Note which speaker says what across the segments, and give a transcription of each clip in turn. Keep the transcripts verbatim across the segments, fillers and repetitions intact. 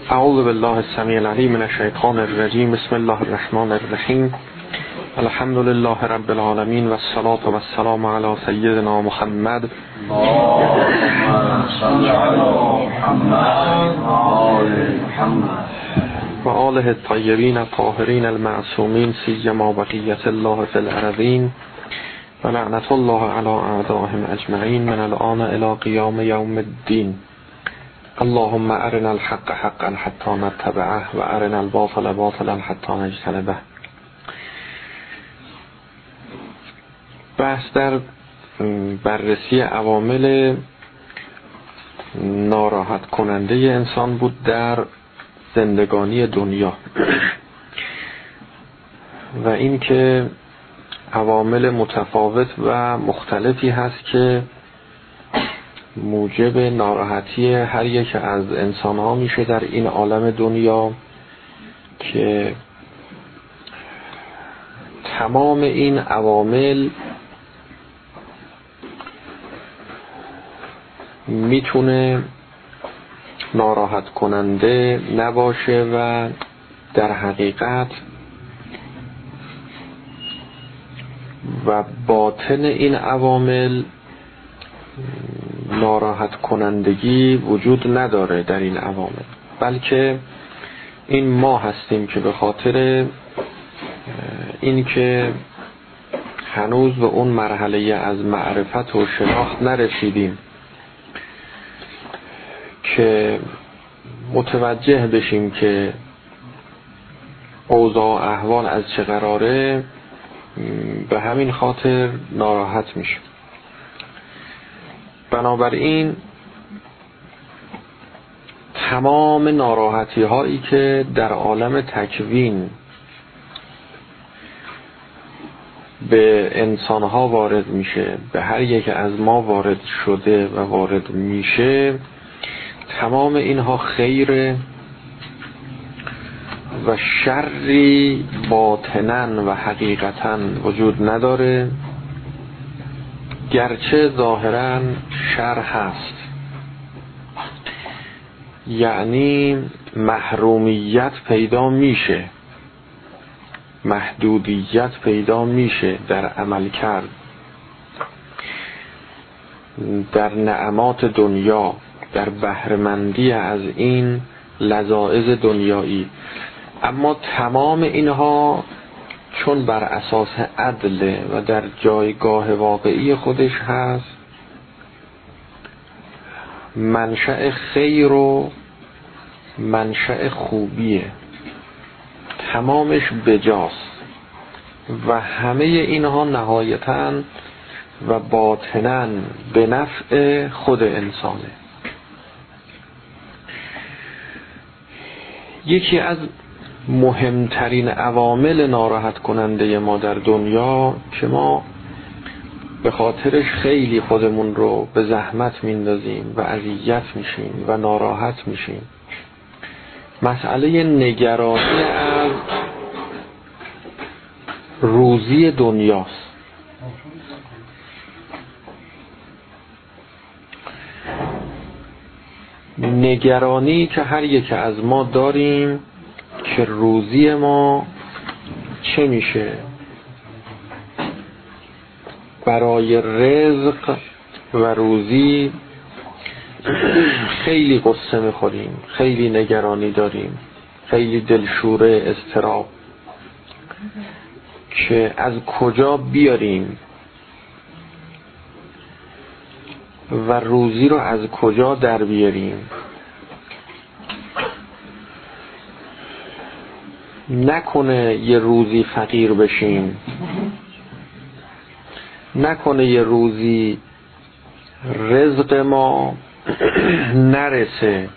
Speaker 1: اعوذ بالله السمیع العلیم من الشیطان الرجیم. بسم الله الرحمن الرحیم. الحمد لله رب العالمین و الصلاة و السلام علی سیدنا محمد و آله الطیبین الطاهرین المعصومین سیما بقیت الله فی الارضین و لعنت الله علی اعدائهم اجمعین من الان الی قیام یوم الدین. اللهم ارنا الحق حقا حتی نتبعه و ارنا الباطل باطلا حتی نجتنبه. بحث در بررسی عوامل ناراحت کننده انسان بود در زندگانی دنیا و این که عوامل متفاوت و مختلفی هست که موجب ناراحتی هر یک از انسان ها میشه در این عالم دنیا، که تمام این عوامل میتونه ناراحت کننده نباشه و در حقیقت و باطن این عوامل ناراحت کنندگی وجود نداره در این عوامل، بلکه این ما هستیم که به خاطر این که هنوز به اون مرحله از معرفت و شناخت نرسیدیم که متوجه بشیم که اوضاع احوال از چه قراره، به همین خاطر ناراحت میشیم. بنابراین تمام ناراحتی هایی که در عالم تکوین به انسان ها وارد میشه، به هر یک از ما وارد شده و وارد میشه، تمام اینها خیر و شری باطناً و حقیقتاً وجود نداره، گرچه ظاهراً شر هست. یعنی محرومیت پیدا میشه، محدودیت پیدا میشه در عمل کرد، در نعمات دنیا، در بهره‌مندی از این لذایذ دنیایی. اما تمام اینها چون بر اساس عدل و در جایگاه واقعی خودش هست، منشأ خیر و منشأ خوبیه، تمامش بجاست و همه اینها نهایتاً و باطناً به نفع خود انسانه. یکی از مهمترین عوامل ناراحت کننده ما در دنیا که ما به خاطرش خیلی خودمون رو به زحمت میندازیم و اذیت میشیم و ناراحت میشیم، مسئله نگرانی از روزی دنیاست. نگرانی که هر یک از ما داریم که روزی ما چه میشه، برای رزق و روزی خیلی قصه میخوریم، خیلی نگرانی داریم، خیلی دلشوره، اضطراب که از کجا بیاریم و روزی رو از کجا در بیاریم. نکنه یه روزی فقیر بشیم، نکنه یه روزی رزق ما نرسه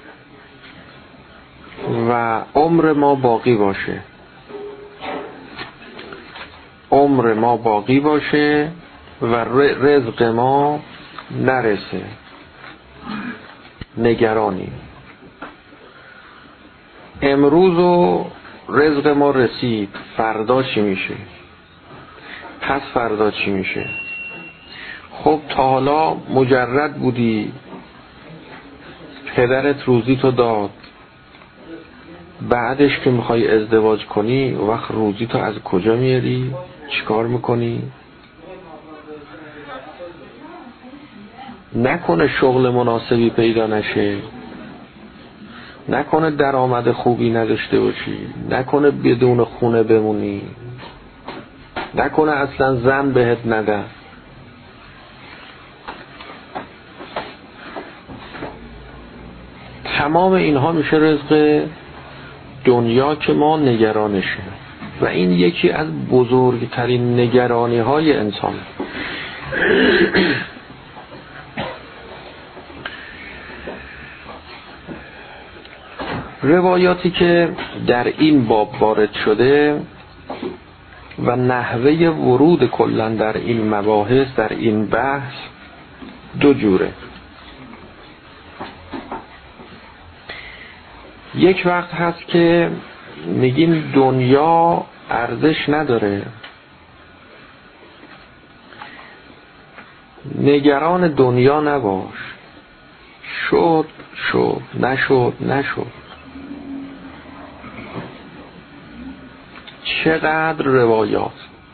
Speaker 1: و عمر ما باقی باشه، عمر ما باقی باشه و رزق ما نرسه. نگرانی امروز و رزق ما رسید، فردا چی میشه، پس فردا چی میشه؟ خب تا حالا مجرد بودی، پدرت روزی تو داد، بعدش که میخوای ازدواج کنی وقت روزی تو از کجا میاری؟ چیکار میکنی؟ نکنه شغل مناسبی پیدا نشه، نکنه درآمد خوبی نداشته باشی، نکنه بدون خونه بمونی، نکنه اصلا زن بهت نده. تمام اینها میشه رزق دنیا که ما نگرانشه و این یکی از بزرگترین نگرانی های انسان. روایاتی که در این باب وارد شده و نحوه ورود کلا در این مباحث، در این بحث دو جوره. یک وقت هست که میگیم دنیا ارزش نداره، نگران دنیا نباش، شد شد، نشد نشد. چقدر روایات،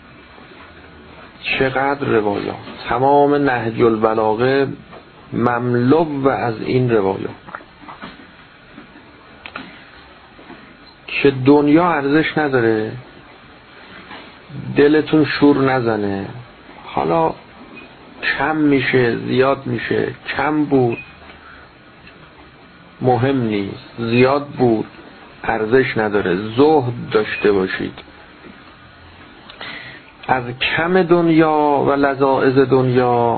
Speaker 1: چقدر روایات، تمام نهج البلاغه مملو از این روایات که دنیا ارزش نداره، دلتون شور نزنه. حالا کم میشه، زیاد میشه، کم بود مهم نیست، زیاد بود ارزش نداره. زهد داشته باشید، از کم دنیا و لذاذ دنیا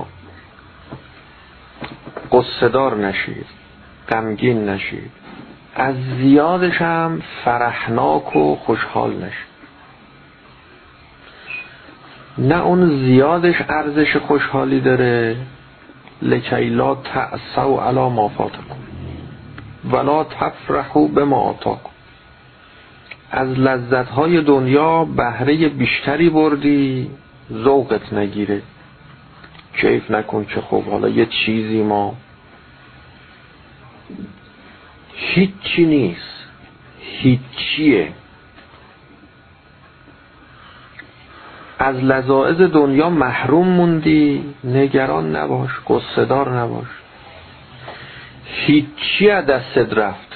Speaker 1: قصه‌دار نشید، غمگین نشید، از زیادش هم فرحناک و خوشحال نشید. نه اون زیادش ارزش خوشحالی داره، لکی لا تأسوا علی ما فاتکم ولا تفرحوا بما آتاکم. از لذت‌های دنیا بهره بیشتری بردی، ذوقت نگیره، کیف نکن که خب حالا یه چیزی ما هیچی نیست، هیچیه. از لذاذ دنیا محروم موندی، نگران نباش، قصه‌دار نباش، هیچی از دستت رفت،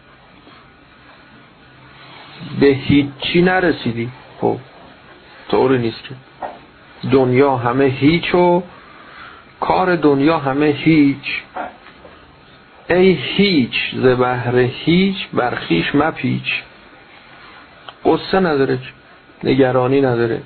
Speaker 1: به هیچی نرسیدی. خب طوری نیست که دنیا همه هیچ و کار دنیا همه هیچ. ای هیچ ز بهر هیچ برخیش مپیچ. قصه نداره، نگرانی نداره.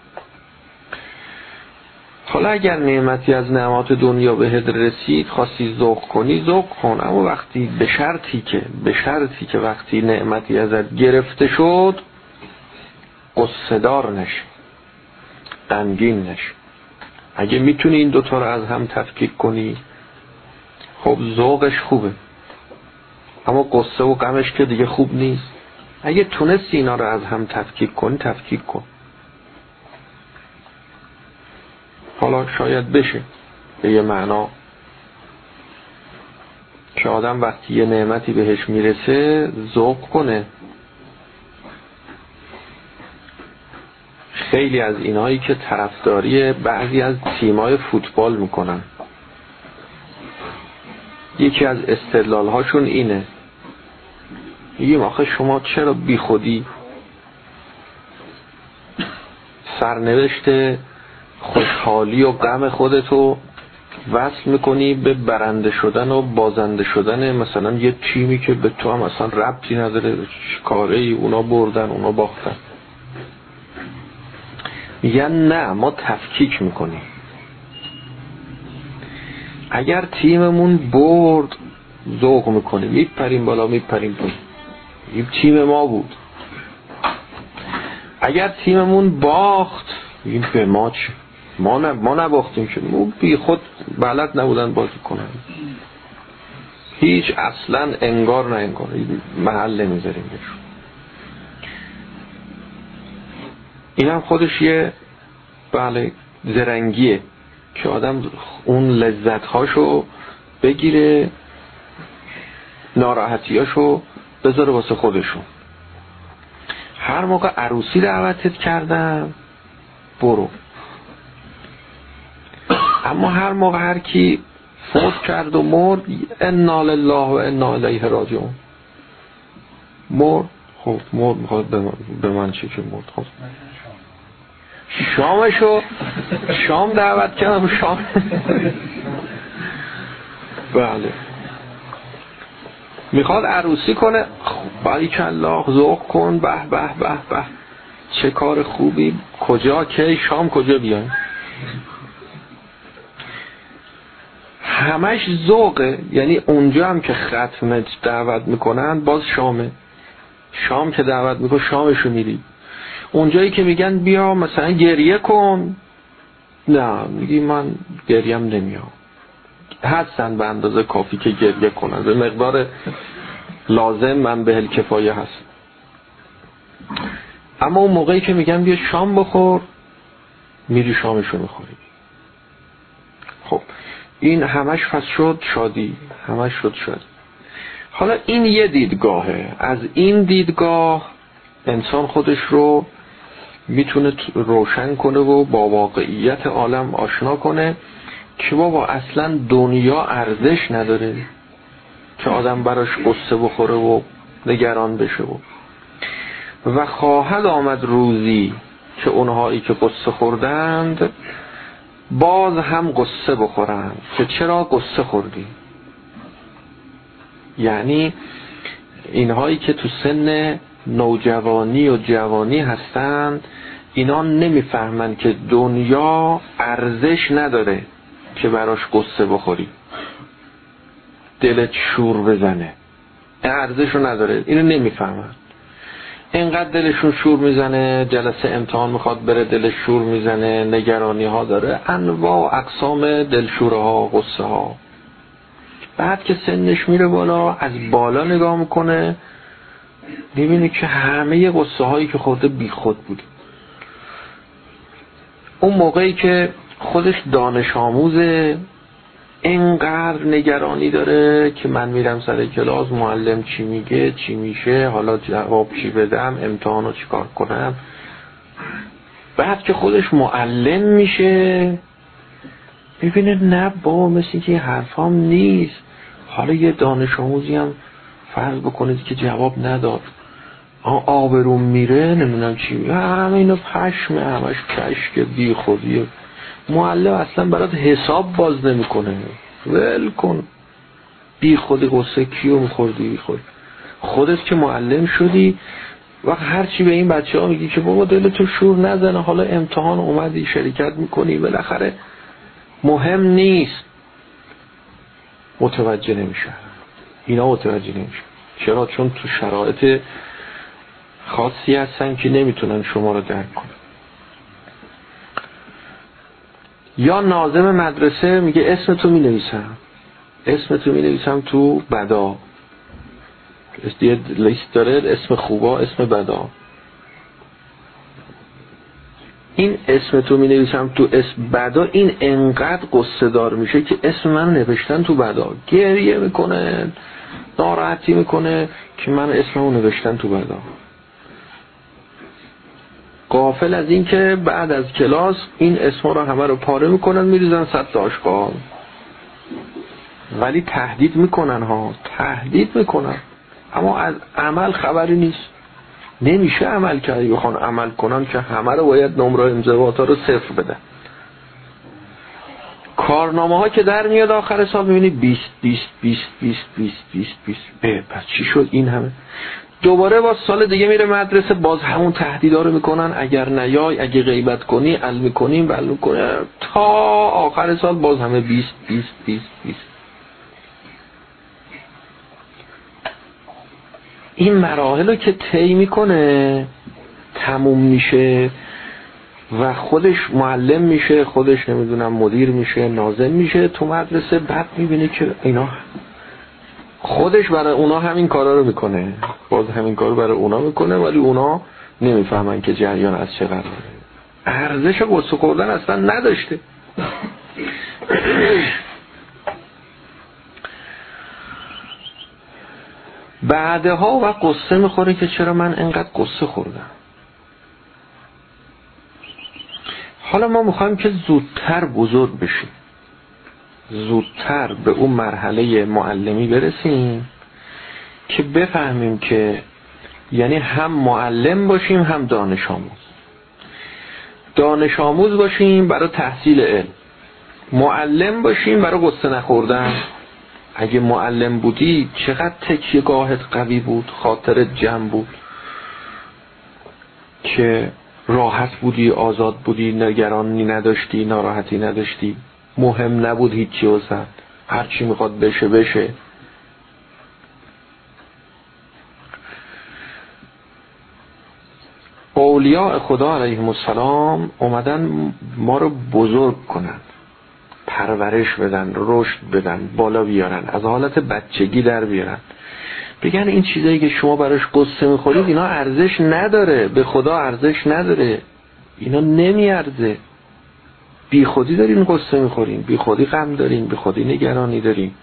Speaker 1: حالا اگر نعمتی از نعمات دنیا بهت رسید، خواستی ذوق کنی، ذوق کن، اما وقتی به شرطی که به شرطی که وقتی نعمتی ازت گرفته شد قصه دار نشی، غمگین نشی. اگه میتونی این دوتا رو از هم تفکیک کنی، خب ذوقش خوبه، اما قصه و غمش که دیگه خوب نیست. اگه تونستی اینا رو از هم تفکیک کنی، تفکیک کن. حالا شاید بشه به یه معنا که آدم وقتی یه نعمتی بهش میرسه ذوق کنه. خیلی از اینایی که طرفداری بعضی از تیمای فوتبال میکنن، یکی از استدلال هاشون اینه، میگیم آخه شما چرا بی خودی سرنوشت خوشحالی و غم خودتو وصل میکنی به برنده شدن و بازنده شدن مثلا یه تیمی که به تو هم اصلا ربطی نداره، کاره ای، اونا بردن اونا باختن. میگن نه، ما تفکیک میکنیم. اگر تیممون برد ذوق میکنیم، میپریم بالا میپریم پایین، این تیم ما بود. اگر تیممون باخت این به ما چه؟ ما نه ما نباختیم که، ما بی خود بلد نبودن بازی کنن، هیچ اصلا انگار نه انگار محل نمیذاریم بهشون. این هم خودش یه بله زرنگیه که آدم اون لذت‌هاشو بگیره، ناراحتیاشو بذاره واسه خودشون. هر موقع عروسی دعوتت کردم برو. اما هر موقع هر کی فوت کرد و مرد، انا لله و انا الیه راجعون، مرد. خب مرد میخواد به من, به من چه که مرد. خب شامشو شام دعوت کردم شام بله میخواد عروسی کنه، باریکالله ذوق کن، به به به به چه کار خوبی، کجا کی شام کجا بیایم. همش ذوقه. یعنی اونجا هم که ختم دعوت میکنن باز شامه، شام که دعوت میکن شامشو میری. اونجایی که میگن بیا مثلا گریه کن، نه میگی من گریم نمیام. هستن به اندازه کافی که گریه کنن، به مقدار لازم من به الکفایه هست. اما اون موقعی که میگن بیا شام بخور، میری شامشو میخوری. خب این همش پس شد شادی، همش شد شادی. حالا این یه دیدگاهه. از این دیدگاه انسان خودش رو میتونه روشن کنه و با واقعیت عالم آشنا کنه که بابا اصلا دنیا ارزش نداره که آدم براش قصه بخوره و نگران بشه. و و خواهد آمد روزی که اونهایی که قصه خوردند باز هم قصه بخورند که چرا قصه خوردی. یعنی اینهایی که تو سن نوجوانی و جوانی هستند، اینا نمیفهمن که دنیا ارزش نداره که براش قصه بخوری، دلت شور بزنه، ارزشو نداره. اینو نمیفهمن. اینقدر دلشون شور میزنه، جلسه امتحان میخواد بره دلش شور میزنه، نگرانی ها داره، انواع اقسام دلشوره ها، قصه ها. بعد که سنش میره بالا، از بالا نگاه میکنه، میبینه که همه قصه هایی که خورده بی خود بود. اون موقعی که خودش دانش آموزه، اینقدر نگرانی داره که من میرم سر کلاس، معلم چی میگه، چی میشه، حالا جواب چی بدم، امتحانو چی کار کنم. بعد که خودش معلم میشه میبینه نه بابا مثل که حرفام نیست. حالا یه دانش آموزی هم فرض بکنید که جواب نداد، آبروم میره، نمیدونم چی میگه، همه اینو پشمه، همش کشک بی خودیه. معلم اصلا برات حساب باز نمیکنه، ول کن، بی خودی قصه کیو میخوردی بی خود. خودت که معلم شدی و هر چی به این بچه ها میگی که بابا دلتو شور نزنه، حالا امتحان اومدی شرکت میکنی، بالاخره مهم نیست. متوجه نمیشه، اینا متوجه نمیشه. چرا؟ چون تو شرایط خاصی هستن که نمیتونن شما رو درک کنن. یا ناظم مدرسه میگه اسم تو مینویسم، اسم تو مینویسم تو بدا، یه لیست داره اسم خوبا اسم بدا. این اسم تو مینویسم تو اسم بدا، این انقدر قصه دار میشه که اسم من نوشتن تو بدا، گریه میکنه، ناراحتی میکنه که من اسممو نوشتن تو بدا. غافل از این که بعد از کلاس این اسما رو همه رو پاره میکنن، میریزن سطل آشغال. ولی تهدید میکنن ها، تهدید میکنن، اما از عمل خبری نیست. نمیشه عمل کردی. بخوان عمل کنن که همه رو باید نمره انضباط ها رو صفر بدن. کارنامه ها که در میاد آخر سال میبینی بیست بیست بیست بیست بیست بیست بیست. پس چی شد این همه؟ دوباره با سال دیگه میره مدرسه، باز همون تهدیدا رو میکنن، اگر نیای، اگه غیبت کنی ال میکنیم بل میکنه، تا آخر سال باز همه بیست بیست بیست بیست. این مراحل رو که طی میکنه تموم میشه و خودش معلم میشه، خودش نمیدونم مدیر میشه، ناظم میشه تو مدرسه. بعد میبینه که اینا خودش برای اونا همین کارا رو میکنه، باز همین کارو برای اونا میکنه، ولی اونا نمیفهمن که جریان از چه قراره. ارزش قصه خوردن اصلا نداشته. بعدها و قصه میخوره که چرا من انقدر قصه خوردم. حالا ما میخوایم که زودتر بزرگ بشیم، زودتر به اون مرحله معلمی برسیم که بفهمیم که یعنی هم معلم باشیم هم دانش آموز. دانش آموز باشیم برای تحصیل علم، معلم باشیم برای قصه نخوردن. اگه معلم بودی چقدر تکیه‌گاهت قوی بود، خاطرت جمع بود که راحت بودی، آزاد بودی، نگرانی نداشتی، ناراحتی نداشتی، مهم نبود هیچی واسط، هر چی میخواد بشه بشه. اولیاء خدا علیهم السلام اومدن ما رو بزرگ کنن، پرورش بدن، رشد بدن، بالا بیارن، از حالت بچگی در بیارن، بگن این چیزایی که شما براش قصه میخورید اینا ارزش نداره، به خدا ارزش نداره، اینا نمیارزه، بی خودی دارین قصه میخورین، بی خودی غم دارین، بی خودی نگرانی دارین.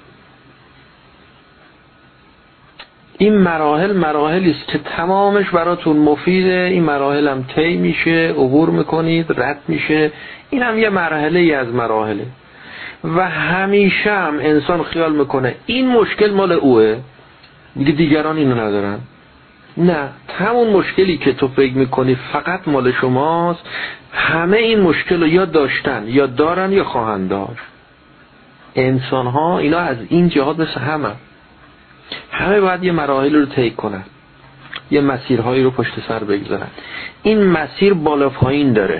Speaker 1: این مراحل مراحلی است که تمامش براتون مفیده، این مراحل هم طی میشه، عبور میکنید، رد میشه. این هم یه مرحله ای از مراحله و همیشه هم انسان خیال میکنه این مشکل مال اوه، میگه دیگران اینو ندارن. نه، همون مشکلی که تو فکر میکنی فقط مال شماست، همه این مشکل رو یا داشتن یا دارن یا خواهند داشت. انسان ها اینا از این جهات مثل همه همه باید یه مراحل رو طی کنن، یه مسیرهایی رو پشت سر بگذارن. این مسیر بالا پایین داره.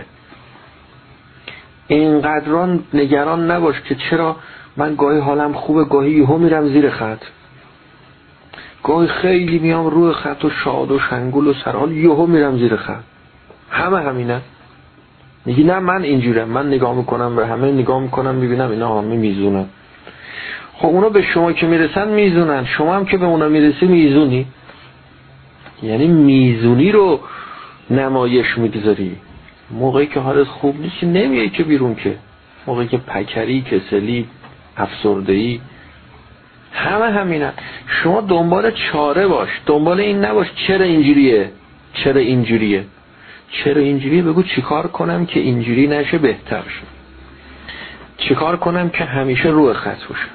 Speaker 1: اینقدران نگران نباش که چرا من گاهی حالم خوبه، گاهی یهو میرم زیر خط، گاهی خیلی میام روی خط و شاد و شنگول و سرحال، یهو میرم زیر خط. همه همینه. میگی نه من اینجورم، من نگاه میکنم به همه، نگاه میکنم میبینم اینا همه میزونن. خب اونا به شما که میرسن میزونن، شما هم که به اونا میرسی میزونی. یعنی میزونی رو نمایش میگذاری. موقعی که حالت خوب نیست نمیای که بیرون، که موقعی که پکری، کسلی، افسرده‌ای، همه همینن. شما دنبال چاره باش، دنبال این نباش چرا اینجوریه، چرا اینجوریه، چرا اینجوریه بگو چیکار کنم که اینجوری نشه، بهتر شه، چیکار کنم که همیشه روی خط باشه.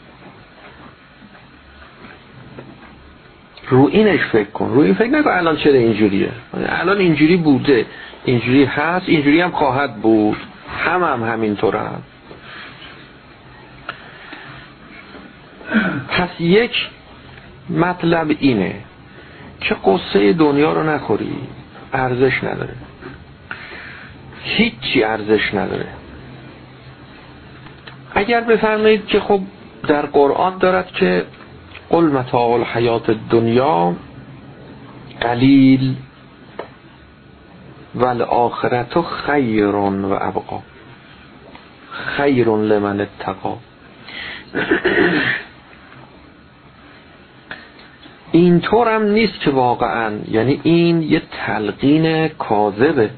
Speaker 1: رو اینش فکر کن، رو این فکر نکن الان چرا اینجوریه، الان اینجوری بوده، اینجوری هست، اینجوری هم خواهد بود، هم هم همینطور هم. پس یک مطلب اینه که قصه دنیا رو نخوری، ارزش نداره، هیچی ارزش نداره. اگر بفرمایید که خب در قرآن دارد که قل متاع الحیات الدنیا قلیل والآخرة خیر و ابقا، خیر لمن اتقا. اینطور هم نیست که واقعا، یعنی این یه تلقین کاذبه.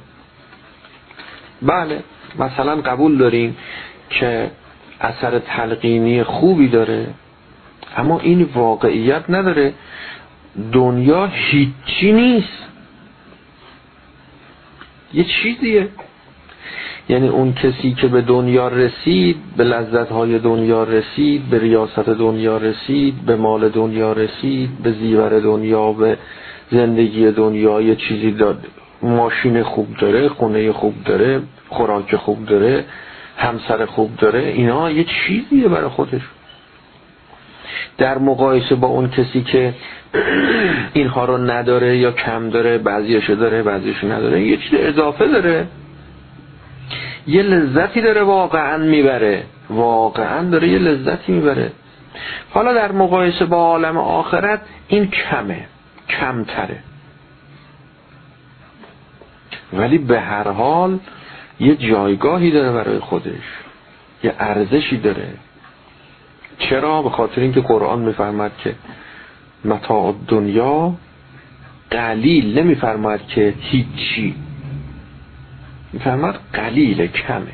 Speaker 1: بله مثلا قبول داریم که اثر تلقینی خوبی داره، اما این واقعیت نداره. دنیا هیچی نیست، یه چیزیه. یعنی اون کسی که به دنیا رسید، به لذت‌های دنیا رسید، به ریاست دنیا رسید، به مال دنیا رسید، به زیور دنیا، به زندگی دنیا، یه چیزی داد، ماشین خوب داره، خونه خوب داره، خوراک خوب داره، همسر خوب داره، اینا یه چیزیه برای خودش. در مقایسه با اون کسی که اینها رو نداره یا کم داره، بعضیشو داره بعضیشو نداره، یه چیز اضافه داره، یه لذتی داره، واقعا میبره، واقعا داره یه لذتی میبره. حالا در مقایسه با عالم آخرت این کمه، کمتره، ولی به هر حال یه جایگاهی داره برای خودش، یه ارزشی داره. چرا؟ به خاطر اینکه قرآن میفرماد که متاع دنیا قلیل، نمیفرماد که هیچی، میفرماد قلیل، کمه.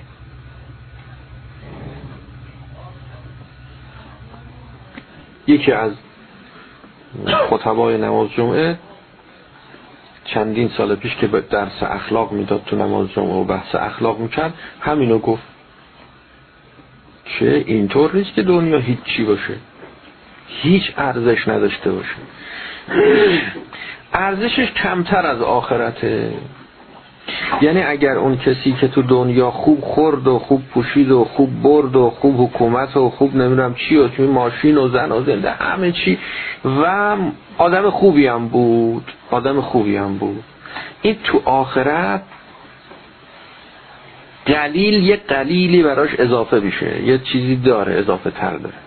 Speaker 1: یکی از خطبای نماز جمعه چندین سال پیش که به درس اخلاق میداد تو نماز جمعه و بحث اخلاق میکرد همینو گفت که اینطور نیست که دنیا هیچی باشه، هیچ ارزش نداشته باشه، ارزشش کمتر از آخرته. یعنی اگر اون کسی که تو دنیا خوب خورد و خوب پوشید و خوب برد و خوب حکومت و خوب نمیدونم چی و توی ماشین و زن و زنده همه چی و آدم خوبی هم بود آدم خوبی هم بود این تو آخرت قلیل یه قلیلی براش اضافه میشه، یه چیزی داره اضافه تر داره.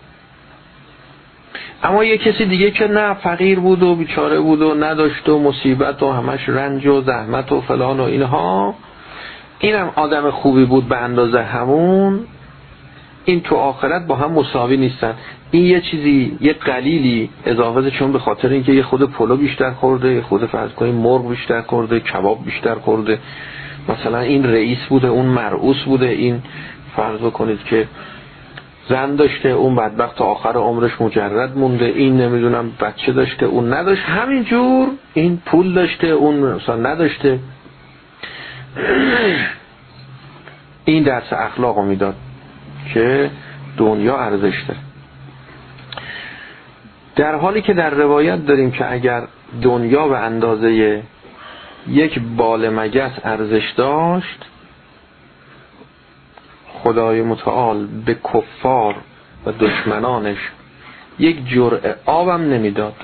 Speaker 1: اما یه کسی دیگه که نه فقیر بود و بیچاره بود و نداشت و مصیبت و همش رنج و زحمت و فلان و اینها، اینم آدم خوبی بود به اندازه همون، این تو آخرت با هم مساوی نیستن. این یه چیزی یه قلیلی اضافه، چون به خاطر اینکه یه خود پلو بیشتر خورده، یه خود فرض کنید مرغ بیشتر خورده، کباب بیشتر خورده، مثلا این رئیس بوده اون مرئوس بوده، این فرض کنید که زن داشته اون بدبخت تا آخر عمرش مجرد مونده، این نمیدونم بچه داشته اون نداشت، همینجور این پول داشته اون مثلا نداشته. این درس اخلاق رو میداد که دنیا ارزش داره، در حالی که در روایت داریم که اگر دنیا به اندازه یک بال مگس ارزش داشت، خدای متعال به کفار و دشمنانش یک جرعه آبم نمیداد،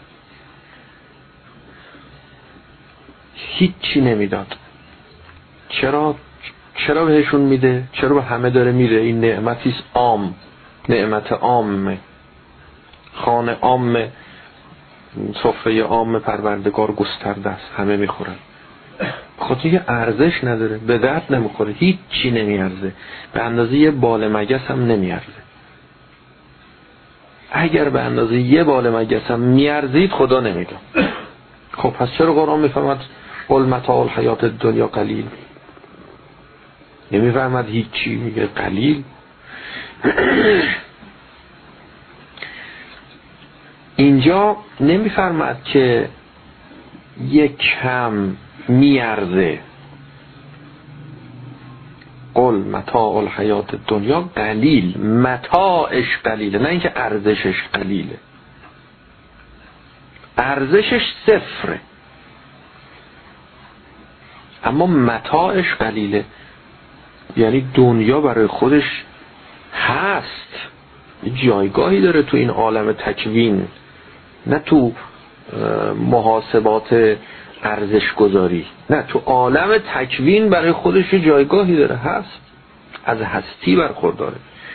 Speaker 1: هیچی نمیداد. چرا؟ چرا بهشون میده؟ چرا به همه داره میده؟ این نعمتیست عام، نعمت عام، خانه عام، سفره عام پروردگار گسترده است، همه میخورن. خاطر یه ارزش نداره، به درد نمیخوره، هیچ چی نمیارزه، به اندازه یه بال مگس هم نمیارزه. اگر به اندازه یه بال مگس هم میارزید خدا نمیده. خب پس چرا قرآن میفهمد قل متاع الحیات الدنیا قلیل؟ نمیفهمد هیچی، میگه قلیل. اینجا نمیفرماد که یک کم میارزه، قل متاع الحیات الدنیا قلیل، متاعش قلیله، نه اینکه ارزشش قلیله، ارزشش صفره اما متاعش قلیله. یعنی دنیا برای خودش هست، جایگاهی داره تو این عالم تکوین، نه تو محاسبات ارزش گذاری، نه تو عالم تکوین برای خودش جایگاهی داره، هست، از هستی برخورداره.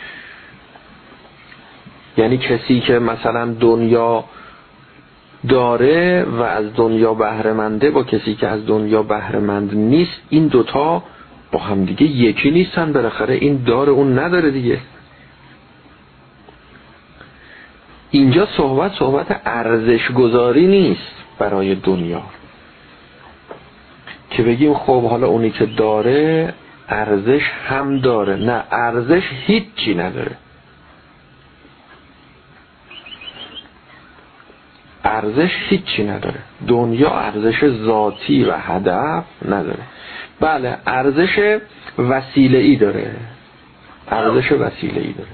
Speaker 1: یعنی کسی که مثلا دنیا داره و از دنیا بهره منده با کسی که از دنیا بهره مند نیست، این دوتا با هم دیگه یکی نیستن، بالاخره این داره اون نداره دیگه. اینجا صحبت صحبت ارزش گذاری نیست برای دنیا که بگیم خب حالا اونی که داره ارزش هم داره، نه، ارزش هیچی نداره، ارزش هیچی نداره. دنیا ارزش ذاتی و هدف نداره. بله ارزش وسیله‌ای داره، ارزش وسیله‌ای داره،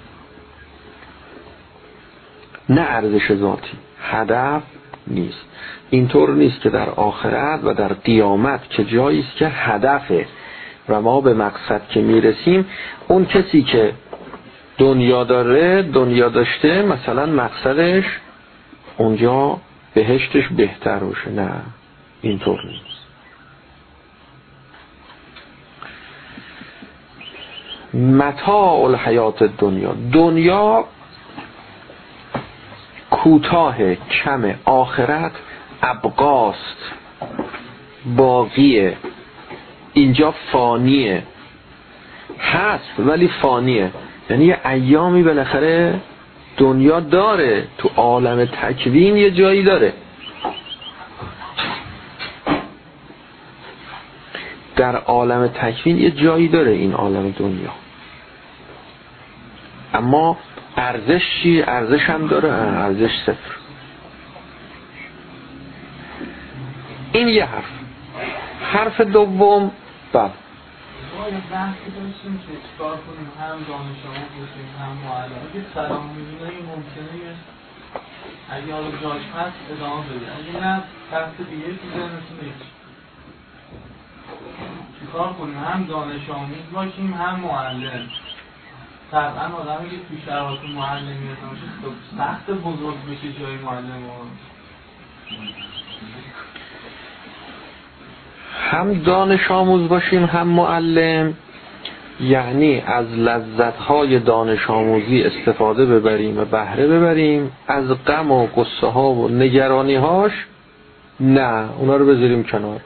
Speaker 1: نه ارزش ذاتی، هدف نیست. اینطور نیست که در آخرت و در قیامت که جایی است که هدفه و ما به مقصد که میرسیم، اون کسی که دنیا داره، دنیا داشته، مثلا مقصدش اونجا بهشتش بهتر باشه، نه، اینطور نیست. متاع الحیات الدنیا، دنیا کوتاه، کم، آخرت ابقاست، باقیه، اینجا فانیه، هست ولی فانیه. یعنی یه ایامی بالاخره دنیا داره، تو عالم تکوین یه جایی داره، در عالم تکوین یه جایی داره این عالم دنیا، اما ارزش چی؟ ارزش هم داره؟ ارزش صفر. این یه حرف. حرف دوم بعد
Speaker 2: ما یه بحثی داشتیم که چکار کنیم هم دانش آموز باشیم هم معلم. اگه سرآموزی ممکنه اگه حالا جاش هست ادامه بدید، اگه نه بحث دیگه تو ذهنتون نیست چیکار کنیم هم دانش آموز باشیم هم معلم. طبعا آدمی که توی شرایط معلمی باشه سخت بزرگ بشه جای معلم
Speaker 1: هم دانش آموز باشیم هم معلم، یعنی از لذت‌های دانش آموزی استفاده ببریم و بهره ببریم، از غم و غصه ها و نگرانی هاش نه، اونا رو بذاریم کنار.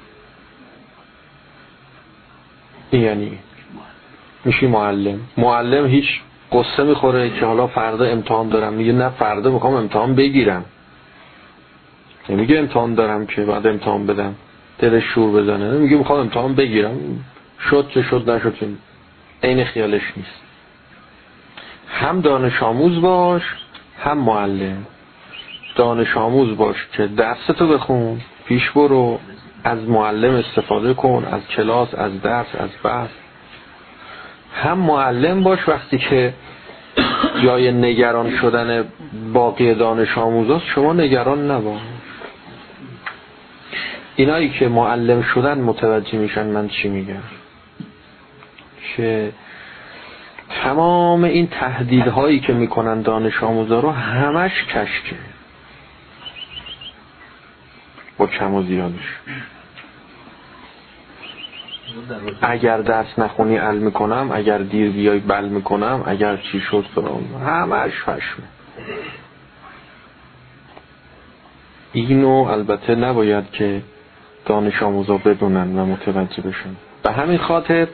Speaker 1: یعنی میشی معلم. معلم هیچ قصه میخوره که حالا فردا امتحان دارم، میگه نه فردا میخوام امتحان بگیرم، نمیگه امتحان دارم که بعد امتحان بدم دلش شور بزنه، میگه میخوام امتحان بگیرم، شد چه شد نشد چه، عین خیالش نیست. هم دانش آموز باش هم معلم. دانش آموز باش که درستو بخون، پیش برو، از معلم استفاده کن، از کلاس، از درس، از بحث. هم معلم باش وقتی که جای نگران شدن باقی دانش آموزاست شما نگران نباش. اینایی که معلم شدن متوجه میشن من چی میگم، که تمام این تهدیدهایی که میکنن دانش آموزا رو همش کشکه با کم و زیادش. اگر درس نخونی ال میکنم، اگر دیر بیای بل میکنم، اگر چی شد فرام، همش فشمه. اینو البته نباید که دانش آموزا بدونن و متوجه بشن. به همین خاطر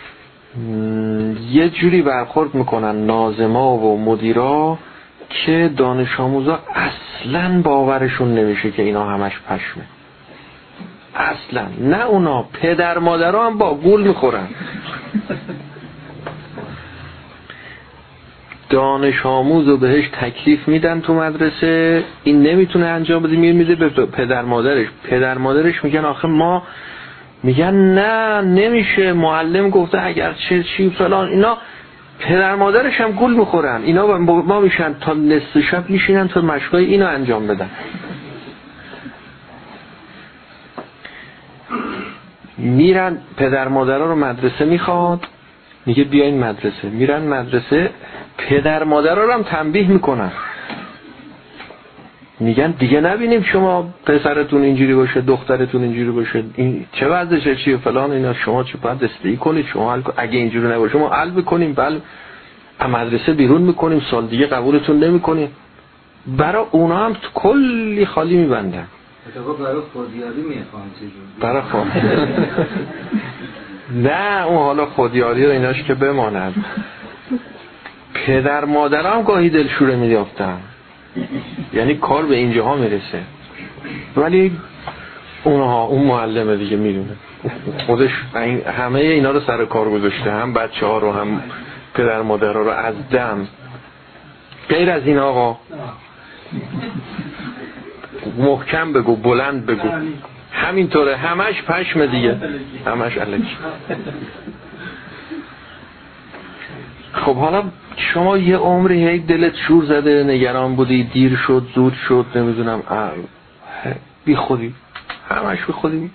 Speaker 1: یه جوری برخورد میکنن ناظما و مدیرا که دانش آموزا اصلا باورشون نمیشه که اینا همش پشمه. اصلا نه، اونا پدر مادرها هم با گول میخورن. دانش آموز رو بهش تکلیف میدن تو مدرسه، این نمیتونه انجام بده، میده به پدر مادرش. پدر مادرش میگن آخه ما، میگن نه نمیشه، معلم گفته اگر چه چی فلان. اینا پدر مادرش هم گول میخورن. اینا ما میشن تا نصف شب میشینن تا مشقای اینو انجام بدن. میرن پدر مادرها رو مدرسه میخواد، میگه بیاین مدرسه. میرن مدرسه، پدر مادرها رو هم تنبیه میکنن، میگن دیگه نبینیم شما پسرتون اینجوری باشه، دخترتون اینجوری باشه، این چه وضعشه چیه فلان. اینا شما چه باید استدی کنید، شما حل... اگه اینجوری نباشه ما حل بکنیم، بله مدرسه بیرون میکنیم، سال دیگه قبولتون نمیکنیم. برای اونا هم کلی خالی میبندن.
Speaker 3: برای خودیاری میخوان چجوری؟
Speaker 1: برای خود نه، اون حالا خودیاری رو ایناش که بماند. پدر مادر هم گاهی دلشوره میافتن، یعنی کار به اینجاها میرسه. ولی اونها اون معلمه دیگه میدونه خودش همه اینا رو سر کار گذاشته، هم بچه ها رو هم پدر مادر ها رو از دم. غیر از این آقا محکم بگو، بلند بگو، همینطوره، همش پشم دیگه، همش الکی. خب حالا شما یه عمری هی دلت شور زده، نگران بودی، دیر شد، زود شد، نمیدونم، بی خودی، همش بی خودی.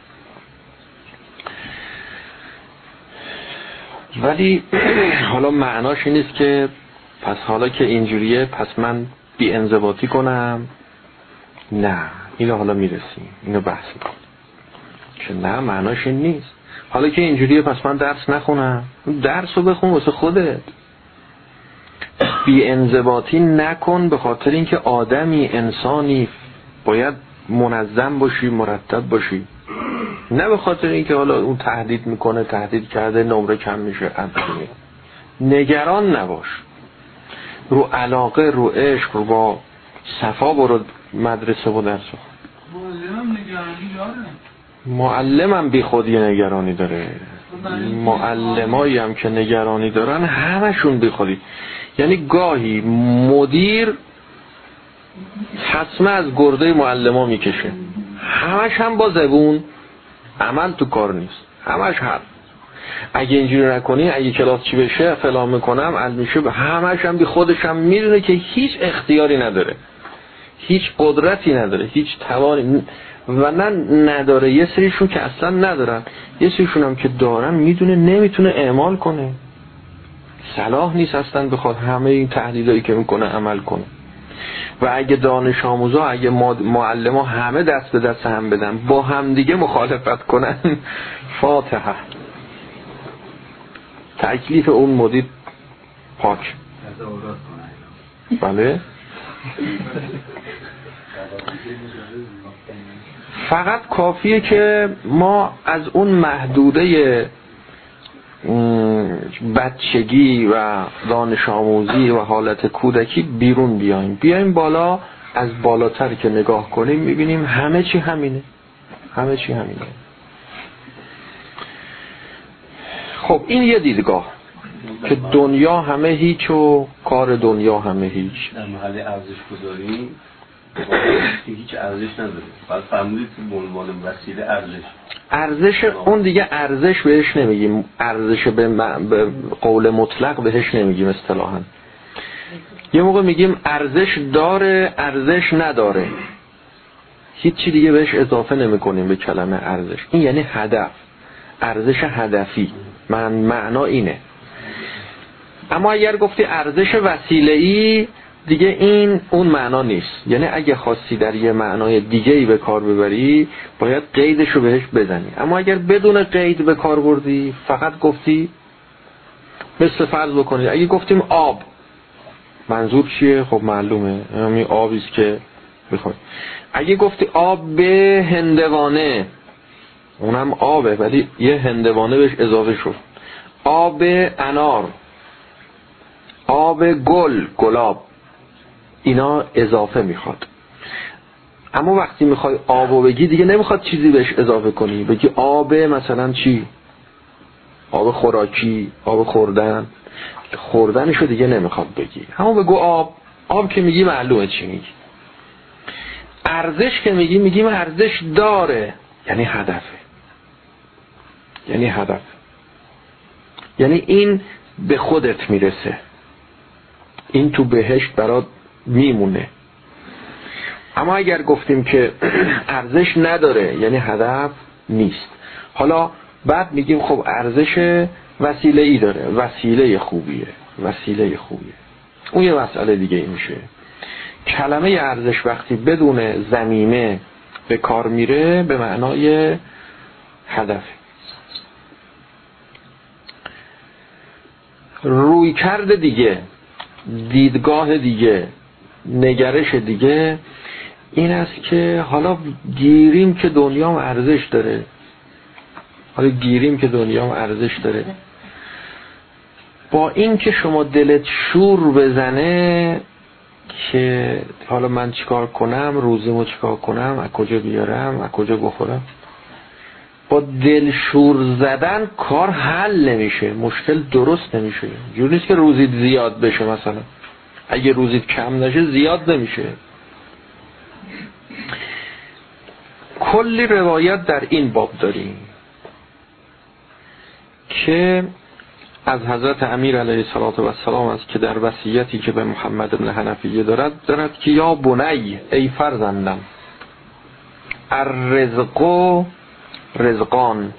Speaker 1: ولی حالا معناش این نیست که پس حالا که اینجوریه پس من بی انضباطی کنم. نه، اینو حالا میرسیم، اینو بحث میکنم که نه، معناش این نیست. حالا که اینجوریه پس من درس نخونم. درس رو بخون واسه خودت، بی انضباطی نکن، به خاطر اینکه آدمی، انسانی باید منظم باشی، مرتب باشی، نه به خاطر اینکه حالا اون تهدید میکنه، تهدید کرده نمره کم میشه. نگران نباش، رو علاقه، رو عشق، رو با صفا برو مدرسه و درس بخون.
Speaker 2: معلمم نگرانی داره،
Speaker 1: معلمم بی خودی نگرانی داره. معلمایی هم که نگرانی دارن همشون بی خودی. یعنی گاهی مدیر حتما از گرده معلما میکشه، همش هم با زبون، عمل تو کار نیست، همش حرف. اگه اینجوری نکنی، اگه کلاس چی بشه فلان میکنم ال میشه، همش هم بی خودش هم میدونه که هیچ اختیاری نداره، هیچ قدرتی نداره، هیچ توانی و نه نداره. یه سریشون که اصلا ندارن، یه سریشون هم که دارن میدونه نمیتونه اعمال کنه، صلاح نیست اصلا بخواد همه این تحلیلایی که میکنه عمل کنه. و اگه دانش آموزا، اگه معلما همه دست به دست هم بدن، با هم دیگه مخالفت کنن، فاتحه، تکلیف اون مدیر پاک. بله. فقط کافیه که ما از اون محدوده بچگی و دانش آموزی و حالت کودکی بیرون بیایم، بیایم بالا، از بالاتر که نگاه کنیم میبینیم همه چی همینه، همه چی همینه. خب این یه دیدگاه که دنیا همه هیچ و کار دنیا همه هیچ.
Speaker 4: در محل ارزش گذاری هیچ ارزش نداره، بعد فرمودید به عنوان وسیله ارزش.
Speaker 1: ارزش اون دیگه ارزش بهش نمیگیم، ارزش به, م... به قول مطلق بهش نمیگیم اصطلاحاً. یه موقع میگیم ارزش داره، ارزش نداره، هیچی دیگه بهش اضافه نمیکنیم به کلمه ارزش. این یعنی هدف، ارزش هدفی، من معنا اینه. اما اگر گفتی ارزش وسیله‌ای، دیگه این اون معنا نیست. یعنی اگه خواستی در یه معنای دیگه‌ای به کار ببری، باید قیدشو بهش بزنی. اما اگر بدون قید به کار بردی، فقط گفتی، مثل فرض بکنید اگه گفتیم آب، منظور چیه؟ خب معلومه، همین آبی است که بخوای. اگه گفتی آب به هندوانه، اونم آبه ولی یه هندوانه بهش اضافه شد. آب انار، آب گل، گلاب، اینا اضافه میخواد. اما وقتی میخوای آبو بگی دیگه نمیخواد چیزی بهش اضافه کنی، بگی آب مثلا چی؟ آب خوراکی، آب خوردن، خوردنشو دیگه نمیخواد بگی، همون بگو آب. آب که میگی معلومه چی میگی. ارزش که میگی، میگیم ارزش داره، یعنی هدفه، یعنی هدف، یعنی این به خودت میرسه، این تو بهشت برات میمونه. اما اگر گفتیم که ارزش نداره، یعنی هدف نیست. حالا بعد میگیم خب ارزش وسیله ای داره، وسیله خوبیه، وسیله خوبیه، اون یه مسئله دیگه ای میشه. کلمه ارزش وقتی بدون ضمیمه به کار میره، به معنای هدف. روی کرده دیگه، دیدگاه دیگه، نگرش دیگه این است که حالا گیریم که دنیا ارزش داره، حالا گیریم که دنیا ارزش داره، با این که شما دلت شور بزنه که حالا من چیکار کنم، روزیمو چیکار کنم، از کجا بیارم، از کجا بخورم، با دل شور زدن کار حل نمیشه، مشکل درست نمیشه. جوری نیست که روزیت زیاد بشه، مثلا اگه روزیت کم نشه زیاد نمیشه. کلی روایت در این باب داریم که از حضرت امیر علیه السلام است که در وصیتی که به محمد بن حنفیه دارد دارد که یا بنی، ای فرزندم، الرزق رزقان،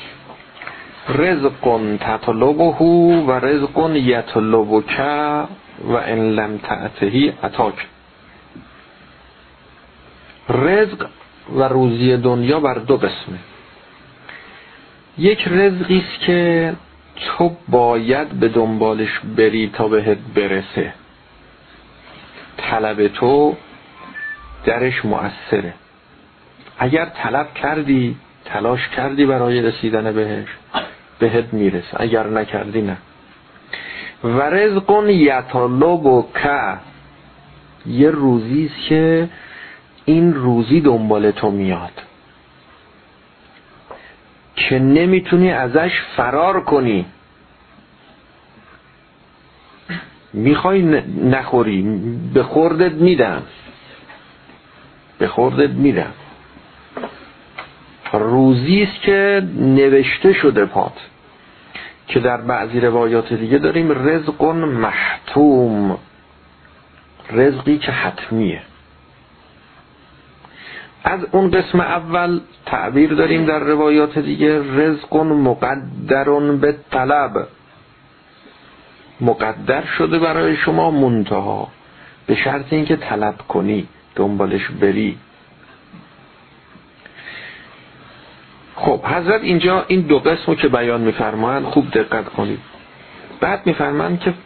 Speaker 1: رزق تطلبه و رزق یطلبک و ان لم تأتهی اتاک. رزق و روزی دنیا بر دو قسمه. یک رزقی است که تو باید به دنبالش بری تا بهت برسه، طلب تو درش مؤثره. اگر طلب کردی، تلاش کردی برای رسیدن بهش، بهت میرسه، اگر نکردی نه. و رزق یطلبک، یه روزی است که این روزی دنبال تو میاد که نمیتونی ازش فرار کنی، میخوای نخوری، به خوردت میدم، به خوردت میدم. روزی است که نوشته شده پات، که در بعضی روایات دیگه داریم رزق محتوم، رزقی که حتمیه. از اون قسم اول تعبیر داریم در روایات دیگه رزق مقدر به طلب، مقدر شده برای شما منتها به شرط اینکه طلب کنی، دنبالش بری. خب حضرت اینجا این دو قسمو که بیان میفرمایند خوب دقت کنید. بعد میفرمایند که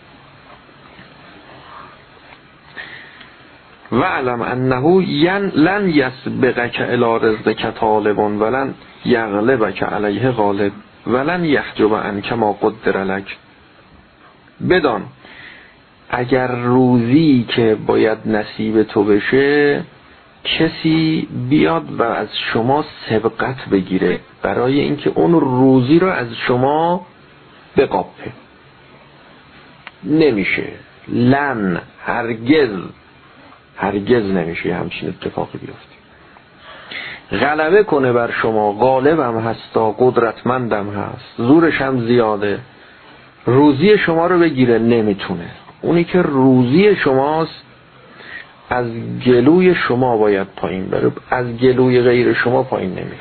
Speaker 1: وعلم انه ین لن یسبقک الی رزقک طالب ولن یغلبک علیه غالب ولن یحجب عنک ما قدر لک. بدان اگر روزی که باید نصیب تو بشه کسی بیاد و از شما سبقت بگیره برای اینکه اون روزی رو از شما بقاپه، نمیشه. لن، هرگز هرگز نمیشه همچین اتفاقی بیفته. غلبه کنه بر شما، غالبم هستا، قدرتمندم هست، زورش هم زیاده، روزی شما رو بگیره، نمیتونه. اونی که روزی شماست از گلوی شما باید پایین بره، از گلوی غیر شما پایین نمیره.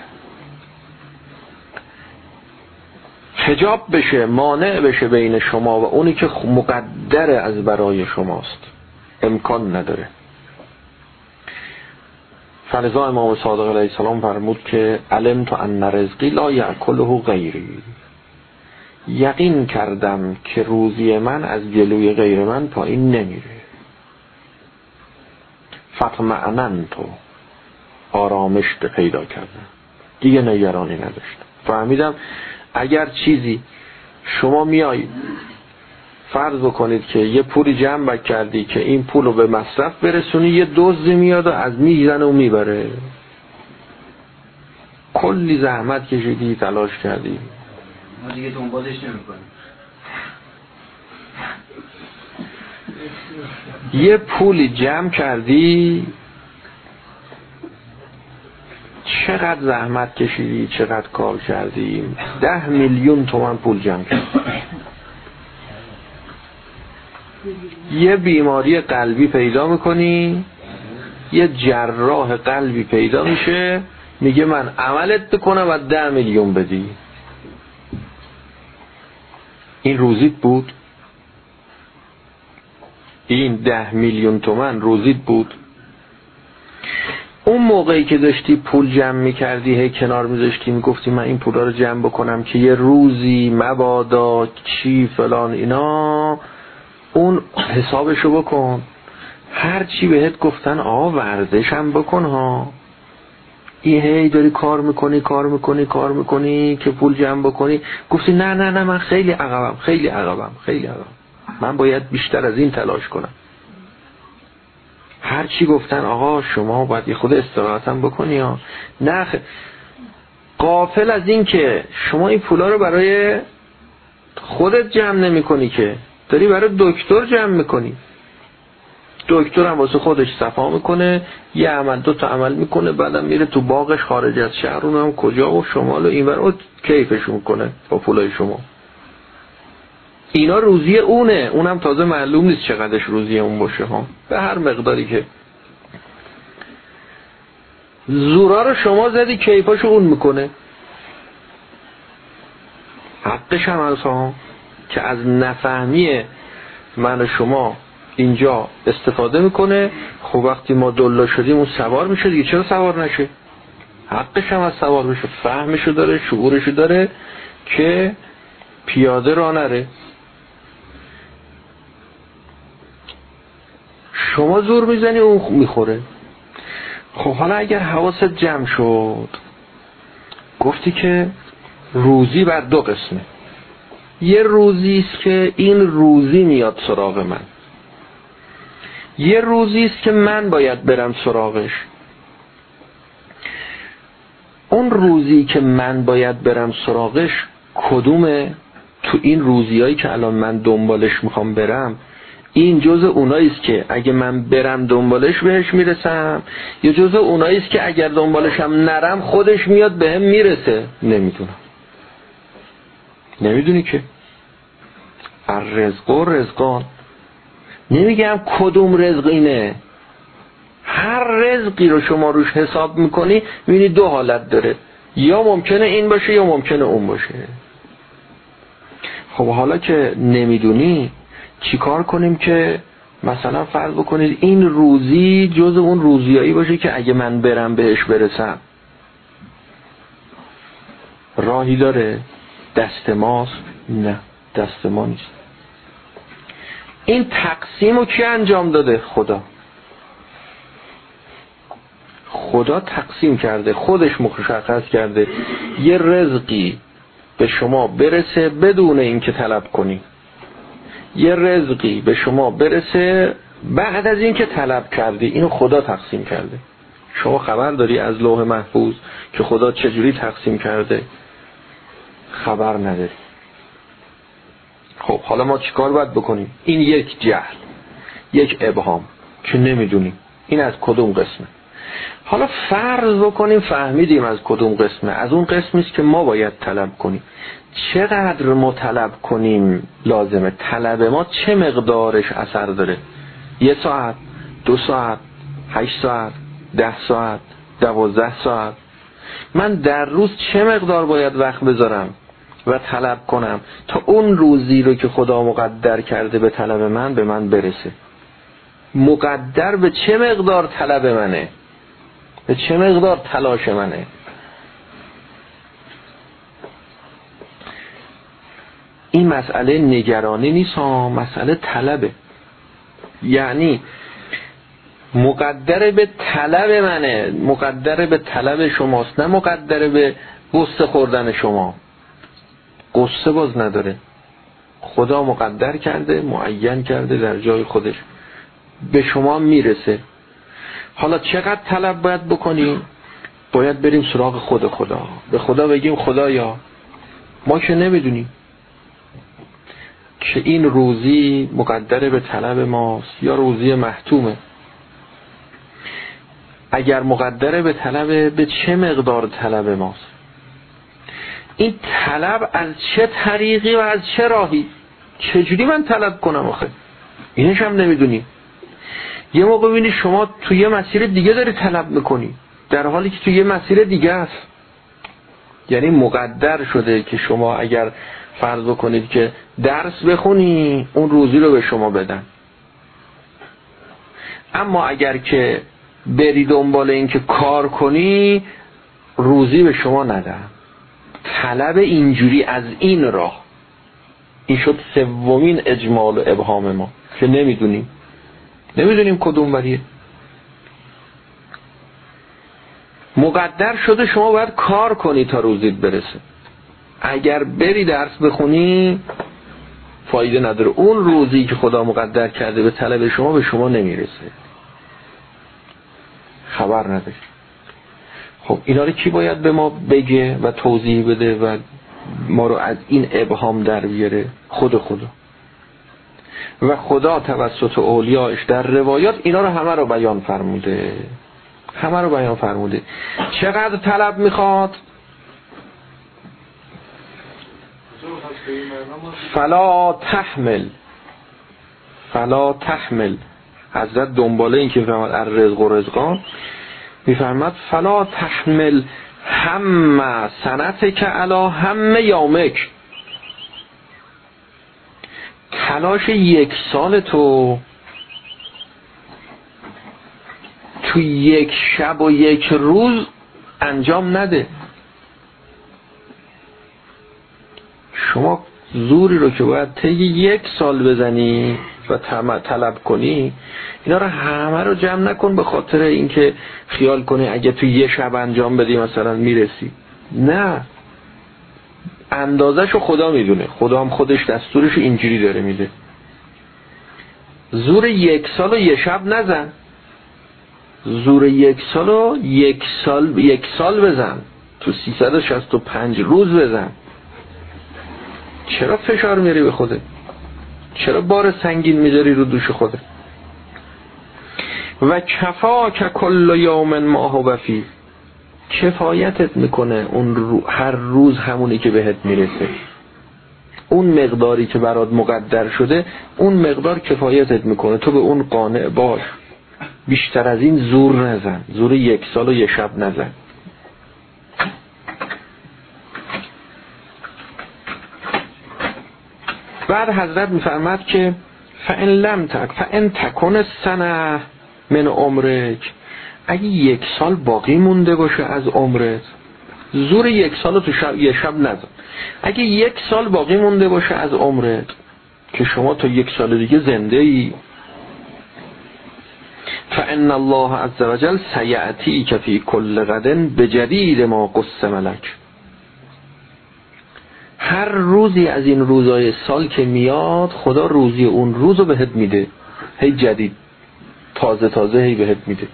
Speaker 1: حجاب بشه، مانع بشه بین شما و اونی که مقدر از برای شماست، امکان نداره. فلذا امام صادق علیه السلام فرمود که علمت ان رزقی لا یأکله غیری، یقین کردم که روزی من از گلوی غیر من پایین نمیره. فطمئننت، تو آرامش پیدا کردم، دیگه نگرانی نداشتم. فهمیدم اگر چیزی شما میایید فرض بکنید که یه پولی جمع کردی که این پول رو به مصرف برسونی، یه دزدی میاد و از میزنه و میبره، کلی زحمت کشیدی، تلاش کردی،
Speaker 3: ما دیگه دنبالش نمی‌کنیم.
Speaker 1: یه پولی جمع کردی، چقدر زحمت کشیدی، چقدر کار کردی، ده میلیون تومان پول جمع کردی. یه بیماری قلبی پیدا میکنی، یه جراح قلبی پیدا میشه، میگه من عملت بکنم و ده میلیون بدی. این روزیت بود؟ این ده میلیون تومان روزیت بود؟ اون موقعی که داشتی پول جمع میکردی، هی کنار میذاشتی، میگفتی من این پولا رو جمع بکنم که یه روزی مبادا چی فلان اینا، اون حسابشو بکن. هر چی بهت گفتن آقا ورزش هم بکن ها، این هی داری کار میکنی کار میکنی کار میکنی که پول جمع بکنی، گفتی نه نه نه من خیلی عقبم خیلی عقبم خیلی عقبم، من باید بیشتر از این تلاش کنم. هر چی گفتن آقا شما باید یه خود استراحت هم بکنی ها، نه خ... غافل از این که شما این پولا رو برای خودت جمع نمی کنی، که داری برای دکتر جمع میکنی. دکتر هم واسه خودش صفا میکنه، یه عمل دو تا عمل میکنه، بعدم میره تو باغش خارج از شهر، اونم کجا و شمال و اینور و کیفش میکنه با پولای شما. اینا روزی اونه، اونم تازه معلوم نیست چقدرش روزی اون باشه ها، به هر مقداری که زورا رو شما زدی کیفاشو اون میکنه. حقش هم هست ها که از نفهمی من و شما اینجا استفاده میکنه. خب وقتی ما دلا شدیم اون سوار میشه دیگه، چرا سوار نشه؟ حقش هم از سوار بشه، فهمشو داره، شعورشو داره که پیاده را نره. شما زور میزنی اون میخوره. خب حالا اگر حواست جمع شد، گفتی که روزی بر دو قسمه. یه روزی است که این روزی میاد سراغ من، یه روزی است که من باید برم سراغش. اون روزی که من باید برم سراغش کدومه؟ تو این روزیایی که الان من دنبالش میخوام برم، این جزء اونایی است که اگه من برم دنبالش بهش میرسم، یا جزء اونایی است که اگر دنبالشم نرم خودش میاد بهم میرسه؟ نمیدونم. نمیدونی که الرزق و رزقان، نمیگم کدوم رزق اینه. هر رزقی رو شما روش حساب میکنی میبینی دو حالت داره، یا ممکنه این باشه یا ممکنه اون باشه. خب حالا که نمیدونی چی کار کنیم که مثلا فرض بکنید این روزی جز اون روزیایی باشه که اگه من برم بهش برسم؟ راهی داره؟ دست ماست؟ نه، دست ما نیست. این تقسیم رو کی انجام داده؟ خدا. خدا تقسیم کرده، خودش مشخص کرده یه رزقی به شما برسه بدون اینکه طلب کنی، یه رزقی به شما برسه بعد از اینکه طلب کردی. اینو خدا تقسیم کرده. شما خبر داری از لوح محفوظ که خدا چجوری تقسیم کرده؟ خبر نداری. خب حالا ما چیکار باید بکنیم؟ این یک جهل، یک ابهام که نمیدونیم این از کدوم قسمه. حالا فرض بکنیم فهمیدیم از کدوم قسمه، از اون قسمی است که ما باید طلب کنیم. چقدر ما طلب کنیم لازمه؟ طلب ما چه مقدارش اثر داره؟ یه ساعت، دو ساعت، هشت ساعت، ده ساعت، دوازده ساعت؟ من در روز چه مقدار باید وقت بذارم و طلب کنم تا اون روزی رو که خدا مقدر کرده به طلب من به من برسه؟ مقدر به چه مقدار طلب منه؟ به چه مقدار تلاش منه؟ این مسئله نگرانی نیست ها، مسئله طلبه. یعنی مقدر به طلب منه، مقدر به طلب شماست، نه مقدر به قصه خوردن شما. قصه باز نداره، خدا مقدر کرده، معین کرده در جای خودش، به شما میرسه. حالا چقدر طلب باید بکنیم؟ باید بریم سراغ خود خدا، به خدا بگیم خدایا ما که نمیدونیم که این روزی مقدر به طلب ماست یا روزی محتومه. اگر مقدر به طلب، به چه مقدار طلب ماست؟ این طلب از چه طریقی و از چه راهی؟ چجوری من طلب کنم آخه؟ اینش هم نمیدونیم. یه موقع ببینی شما توی یه مسیر دیگه داری طلب میکنی در حالی که توی یه مسیر دیگه است. یعنی مقدر شده که شما اگر فرض بکنید که درس بخونی اون روزی رو به شما بدن، اما اگر که بری دنبال این که کار کنی روزی به شما ندن. طلب اینجوری از این راه. این شد سومین اجمال و ابهام ما که نمیدونیم نمیدونیم کدوم وریه. مقدر شده شما باید کار کنی تا روزیت برسه. اگر بری درس بخونی فایده نداره، اون روزی که خدا مقدر کرده به طلب شما به شما نمیرسه، خبر نداری. خب اینا رو کی باید به ما بگه و توضیح بده و ما رو از این ابهام در بیاره؟ خود خدا. و خدا توسط اولیاءش در روایات اینا رو همه رو بیان فرموده، همه رو بیان فرموده. چقدر طلب میخواد؟ فلا تحمل، فلا تحمل. حضرت دنباله این که میفرماد الرزق و رزقان، میفرماد فلا تحمل هم سنتک علی هم یومک. تلاش یک سال تو تو یک شب و یک روز انجام نده. شما زوری رو که باید طی یک سال بزنی و طلب کنی، اینا رو همه رو جمع نکن به خاطر اینکه خیال کنی اگه تو یه شب انجام بدی مثلا میرسی. نه، اندازه‌شو خدا میدونه، خدا هم خودش دستورشو اینجوری داره میده. زور یک سال و یه شب نزن، زور یک سال و یک سال یک سال بزن، تو سیصد و شصت و پنج روز بزن. چرا فشار میاری به خودت؟ چرا بار سنگین میذاری رو دوش خودت؟ و کفاک کل یوم ما هو فی، کفایتت میکنه اون رو هر روز همونی که بهت میرسه، اون مقداری که برات مقدر شده اون مقدار کفایتت میکنه، تو به اون قانع باش. بیشتر از این زور نزن، زور یک سال و یک شب نزن. بعد حضرت میفرماد که فإن لم تک فإن تکن السنه من عمرک، اگه یک سال باقی مونده باشه از عمرت، زور یک سال تو شب یک شب نزن. اگه یک سال باقی مونده باشه از عمرت که شما تا یک سال دیگه زنده ای، فإن الله عز وجل سیأتیک فی کل غد بجدید ما قص ملک، هر روزی از این روزای سال که میاد خدا روزی اون روزو بهت میده، هی جدید تازه تازه هی بهت میده.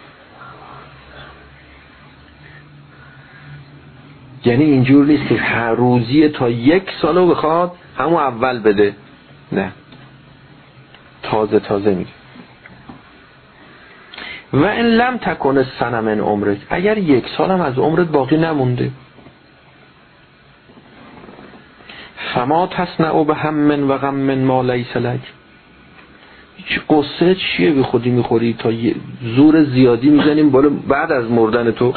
Speaker 1: یعنی اینجور نیست که هر روزی تا یک سالو بخواد همون اول بده، نه، تازه تازه میده. و ان لم تکن السنه من عمرک، اگر یک سال هم از عمرت باقی نمونده، فما تصنع بهم و غم ما لیس لک، هیچ قصه چیه به خودی میخوری تا زور زیادی میزنیم بالا بعد از مردن تو؟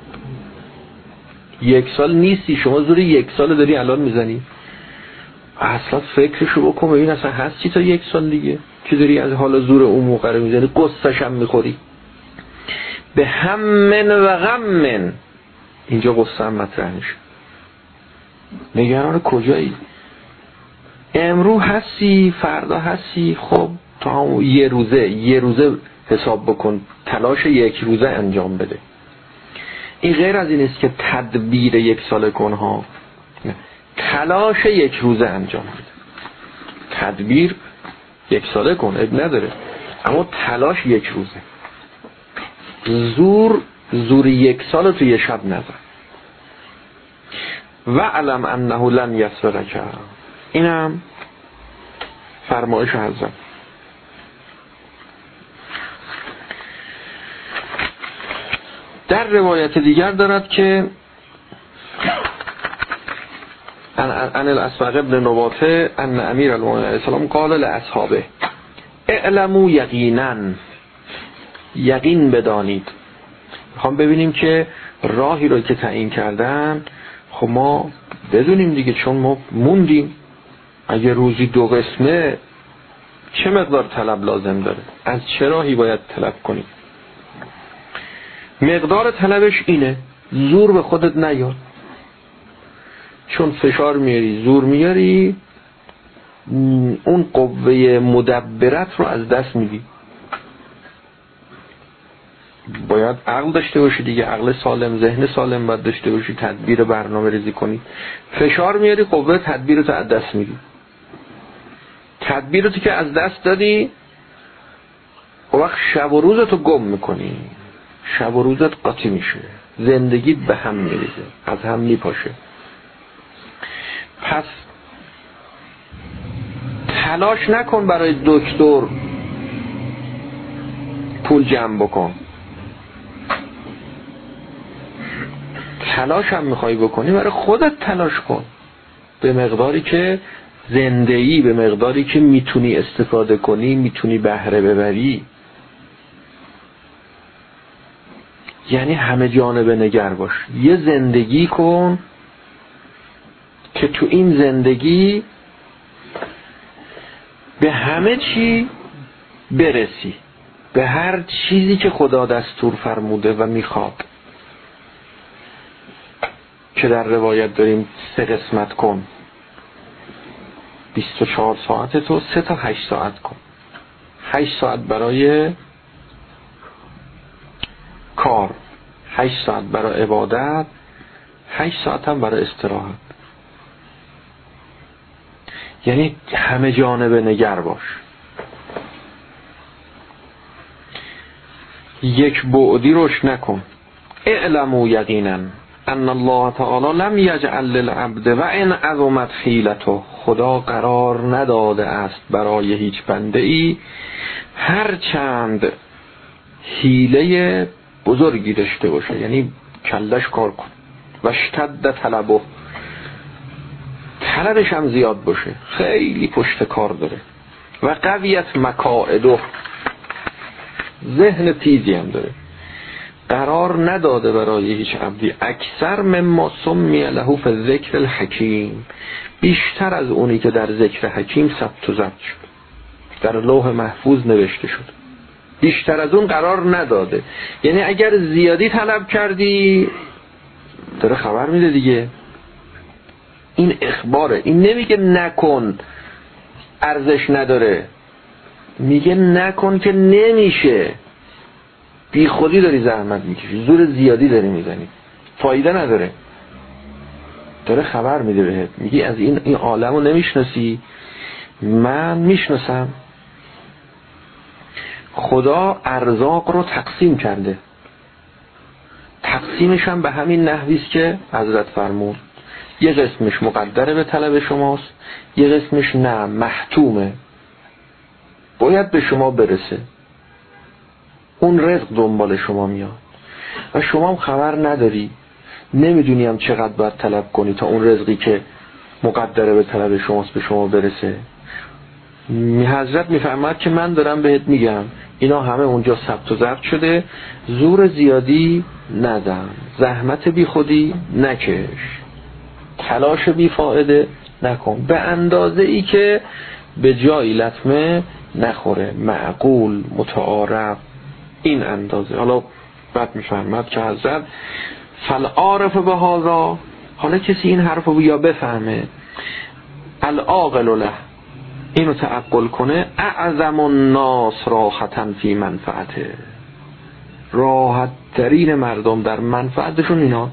Speaker 1: یک سال نیستی شما، زور یک سال داری الان میزنی. اصلا فکرشو بکن ببین اصلا هست چی تا یک سال دیگه که داری از حالا زور اون موقع رو میزنی، قصهش هم میخوری. به هم و غم، اینجا قصه هم مطرح میشه. نگران کجایی؟ امرو هستی فردا هستی، خب تا هم یه روزه یه روزه حساب بکن، تلاش یک روزه انجام بده. این غیر از این است که تدبیر یک ساله کن ها، تلاش یک روزه انجام بده. تدبیر یک ساله کن اب نداره، اما تلاش یک روزه. زور زور یک سال تو یه شب نزن. و علم انه لن یسبقک، اینم فرمایش حضرت. در روایت دیگر دارد که ان الاسبق ابن نباته ان امیر المؤمنین علیه السلام قال لاصحابه اعلموا یقینا، یقین بدانید. میخوام ببینیم که راهی رو که تعیین کردن خب ما بدونیم دیگه، چون ما موندیم. اگه روزی دو قسمه چه مقدار طلب لازم داره، از چه راهی باید طلب کنیم؟ مقدار طلبش اینه، زور به خودت نیار، چون فشار میاری زور میاری اون قوه مدبرت رو از دست میدی. باید عقل داشته باشی دیگه، عقل سالم، ذهن سالم باید داشته باشی، تدبیر برنامه ریزی کنی. فشار میاری قوه تدبیر رو از دست میدی. تدبیر رو که از دست دادی وقت شب و روزتو گم میکنی، شب و روزت قاطی میشه، زندگی به هم میریزه، از هم میپاشه. پس تلاش نکن برای دکتر پول جمع بکن، تلاش هم میخوای بکنی برای خودت تلاش کن، به مقداری که زندگی، به مقداری که میتونی استفاده کنی، میتونی بهره ببری. یعنی همه جانبه نگر باش، یه زندگی کن که تو این زندگی به همه چی برسی، به هر چیزی که خدا دستور فرموده و میخواد. که در روایت داریم سه قسمت کن، بیست و چهار ساعت تو سه تا هشت ساعت کن. هشت ساعت برای کار، هشت ساعت برای عبادت، هشت ساعت هم برای استراحت. یعنی همه جانبه نگر باش، یک بعدی روش نکن. اعلموا یقینا، ان الله تعالی لم یجعل للعبد و ان عظمت حیلته، خدا قرار نداده است برای هیچ بنده ای هر چند حیله بزرگی داشته باشه، یعنی کلش کار کن، و اشتد طلبه، طلبش هم زیاد باشه، خیلی پشت کار داره، و قویت مکائده، ذهن تیزی هم داره، قرار نداده برای هیچ عبدی اکثر مما سمی له فی الذکر الحکیم، بیشتر از اونی که در ذکر حکیم ثبت و ضبط شد، در لوح محفوظ نوشته شد، بیشتر از اون قرار نداده. یعنی اگر زیادی طلب کردی داره خبر میده دیگه، این اخباره، این نمیگه نکن ارزش نداره، میگه نکن که نمیشه، بی خودی داری زحمت میکشی، زور زیادی داری میزنی، فایده نداره، داره خبر میده بهت، میگی از این این عالمو نمیشناسی، من میشناسم. خدا ارزاق رو تقسیم کرده، تقسیمش هم به همین نحویست که حضرت فرمود، یه قسمش مقدره به طلب شماست، یه قسمش نه، محتومه، باید به شما برسه، اون رزق دنبال شما میاد و شما هم خبر نداری، نمیدونی هم چقدر باید طلب کنی تا اون رزقی که مقدره به طلب شماست به شما برسه. حضرت میفرماد که من دارم بهت میگم اینا همه اونجا ثبت و ضبط شده، زور زیادی نزن، زحمت بی خودی نکش، تلاش بی فایده نکن، به اندازه ای که به جایی لطمه نخوره، معقول متعارف این اندازه. حالا بعد میفرماد که حضرت فالعارف به هذا، حالا کسی این حرف رو یا بفهمه العاقل له، اینو تعقل کنه، اعظم الناس راحتاً فی منفعته، راحت ترین مردم در منفعتشون اینا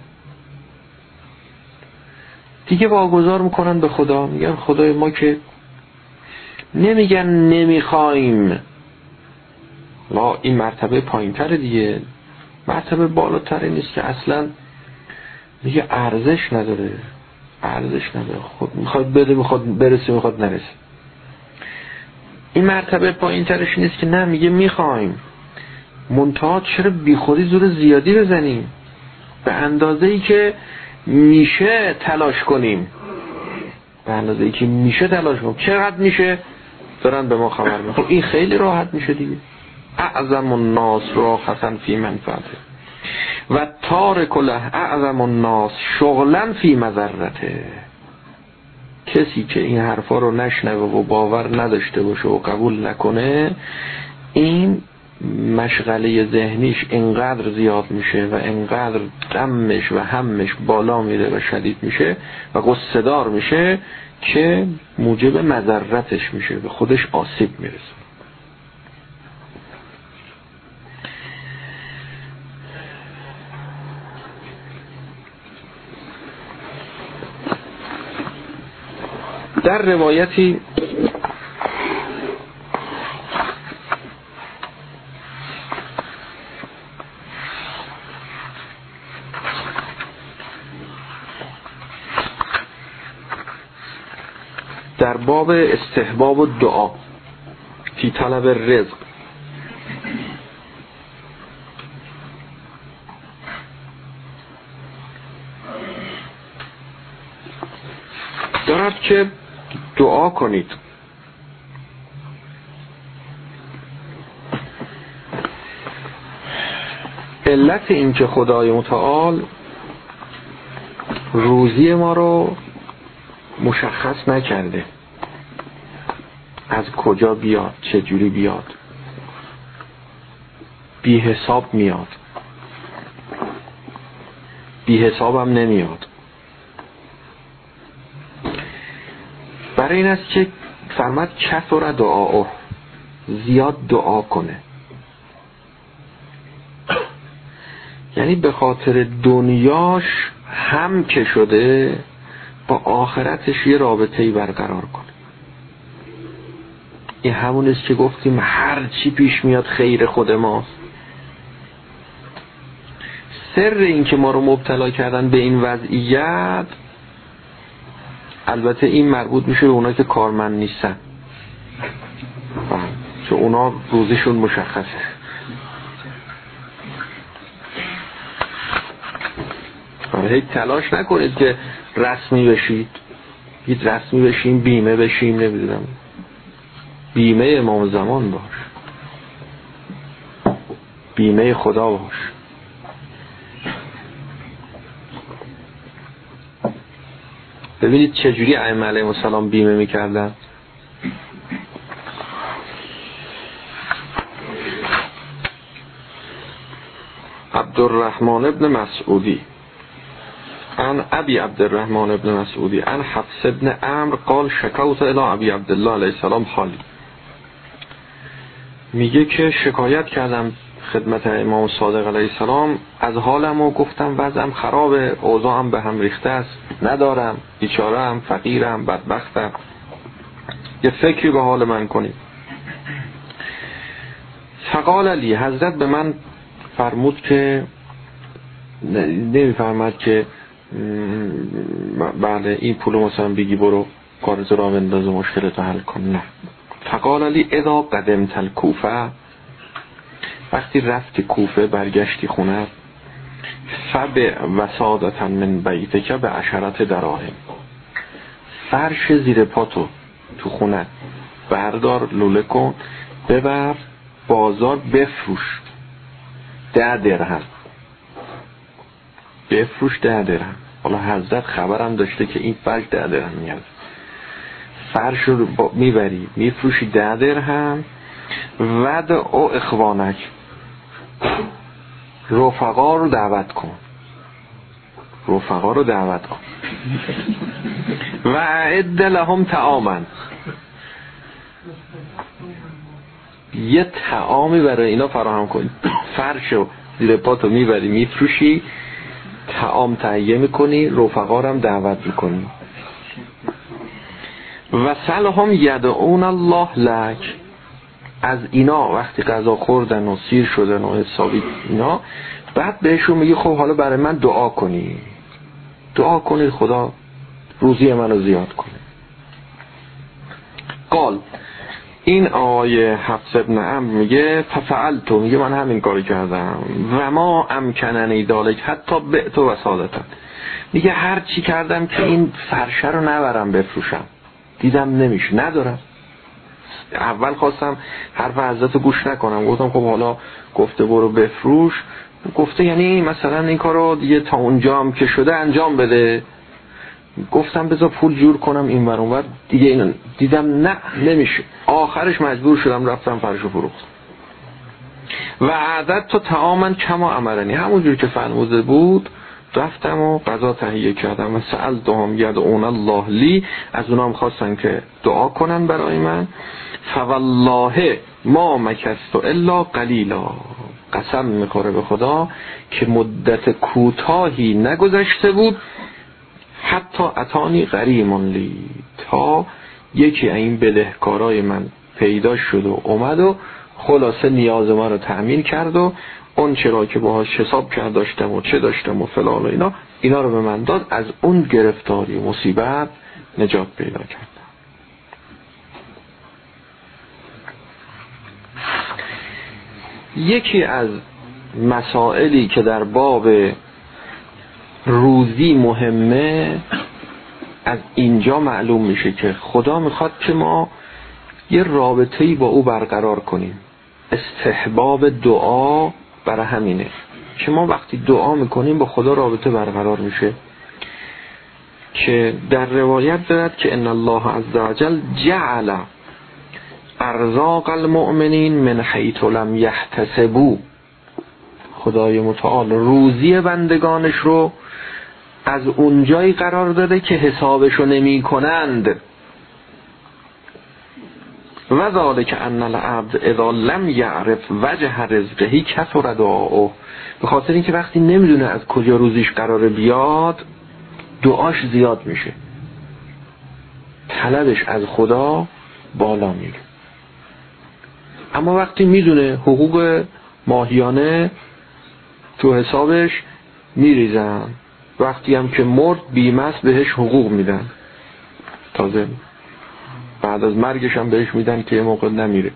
Speaker 1: دیگه واگذار میکنن به خدا، میگن خدای ما که نمیگن نمیخوایم، لا این مرتبه پایین تره دیگه، مرتبه بالاتره نیست که اصلا میگه ارزش نداره، ارزش نداره، خود میخواد بده، میخواد برسه، میخواد نرسه. این مرتبه پایین ترش نیست که نه، میگه میخوایم، منتها چرا بی خودی زور زیادی بزنیم، به اندازه ای که میشه تلاش کنیم، به اندازه ای که میشه تلاش کنیم. چقدر میشه دارن به ما خبر میدن، این خیلی راحت میشه دیگه. اعظم الناس راحتاً فی منفعته و تارک له اعظم الناس شغلا فی مضرته، کسی که این حرفا رو نشنوه و باور نداشته باشه و قبول نکنه، این مشغله ذهنیش اینقدر زیاد میشه و اینقدر غمش و همش بالا میره و شدید میشه و غصه دار میشه که موجب مضرتش میشه، به خودش آسیب میرسه. در روایتی در باب استحباب و دعا فی طلب الرزق دارد که دعا کنید علت این که خدای متعال روزی ما رو مشخص نکرده، از کجا بیاد، چه جوری بیاد، بی حساب میاد، بی حساب هم نمیاد، برای این است که فرمود کثر دعاء، زیاد دعا کنه، یعنی به خاطر دنیاش هم که شده با آخرتش یه رابطه‌ای برقرار کنه. این همون است که گفتیم هر چی پیش میاد خیر خود ماست. سر این که ما رو مبتلا کردن به این وضعیت، البته این مربوط میشه به اونا که کارمند نیستن، چون اونا روزیشون مشخصه. هیچ تلاش نکنید که رسمی بشید، هیچ رسمی بشیم، بیمه بشیم، نمیدونم بیمه امام زمان باش، بیمه خدا باش. ببینید چجوری ائمه علیهم السلام بیمه میکردن. عبدالرحمن ابن مسعودی عن ابی عبدالرحمن ابن مسعودی عن حفص ابن عمرو قال شکوت الی ابی عبدالله علیه السلام حالی. میگه که شکایت کردم خدمت امام صادق علیه السلام از حالم و گفتم وضعم خرابه، اوضاعم به هم ریخته است، ندارم، بیچاره‌ام، فقیرم، بدبختم، یه فکری به حال من کنید. فقال علی، حضرت به من فرمود که نمیفرمد که بله این پولو مثلا بگی برو کارتو را بنداز و مشکلتو حل کن، نه. فقال علی اذا قدمت الکوفه، وقتی رفتی کوفه برگشتی خونه، فبع وسادة من بیتک به عشرت دراهم، فرش زیر پاتو تو خونه بردار، لوله کن، ببر بازار بفروش، ده درهم بفروش، ده درهم. حالا حضرت خبرم داشته که این فرش ده درهم میاد، فرش رو میبری میفروشی ده درهم. ود او اخوانک، رفقا رو دعوت کن، رفقا رو دعوت کن. و اعد لهم طعاما، یه طعامی برای اینا فراهم کن. فرشو زیر پاتو میبری میفروشی، طعام تهیه میکنی، رفقا رو هم دعوت میکنی. و سلهم یدعون الله لک، از اینا وقتی غذا خوردن و سیر شدن و حسابی اینا، بعد بهشون میگی خب حالا برای من دعا کنی، دعا کنید خدا روزی منو زیاد کنه. قال، این آیه حفص ابن عمرو میگه ففعلتو، میگه من همین کاری کردم. و ما امکننی دالک حتی بعت و سادتن، میگه هر چی کردم که این فرشه رو نبرم بفروشم، دیدم نمیشه، ندارم. اول خواستم حرف حضرت گوش نکنم، گفتم خب حالا گفته برو بفروش، گفته یعنی مثلا این کارو دیگه تا اونجا هم که شده انجام بده. گفتم بذار پول جور کنم این ور اون ور، دیگه اینو دیدم نه نمیشه، آخرش مجبور شدم رفتم فرشو فروختم. و عادت تو طعاما کما امرنی، همونجور که فرموده بود رفتم و غذا تهیه کردم. و سألتهم یدعون الله لی، از اونام خواستن که دعا کنن برای من. فوالله ما مکثت الا قلیلا، قسم میخوره به خدا که مدت کوتاهی نگذشته بود، حتی اتانی غریم لی، تا یکی این بدهکارای من پیدا شد و اومد و خلاصه نیاز من رو تأمین کرد و اون چرا که باهاش حساب کرد داشتم و چه داشتم و فلان و اینا اینا رو به من داد. از اون گرفتاری و مصیبت نجات پیدا کردم. یکی از مسائلی که در باب روزی مهمه، از اینجا معلوم میشه که خدا میخواد که ما یه رابطه‌ای با او برقرار کنیم. استحباب دعا برای همینه که ما وقتی دعا میکنیم با خدا رابطه برقرار میشه، که در روایت دارد که ان الله عز وجل جعل ارزاق المؤمنین من حیث لم یحتسبوا، خدای متعال روزی بندگانش رو از اونجایی قرار داده که حسابشو نمی کنند. و ذالک ان العبد اذا لم یعرف وجه رزقه کثر دعاؤه، به خاطر اینکه وقتی نمیدونه از کجا روزیش قراره بیاد دعاش زیاد میشه، طلبش از خدا بالا میره. اما وقتی میدونه حقوق ماهیانه تو حسابش میریزن، وقتی هم که مرد بیمست بهش حقوق میدن، تازه بعد از مرگش هم بهش میدن که یه موقع نمیره.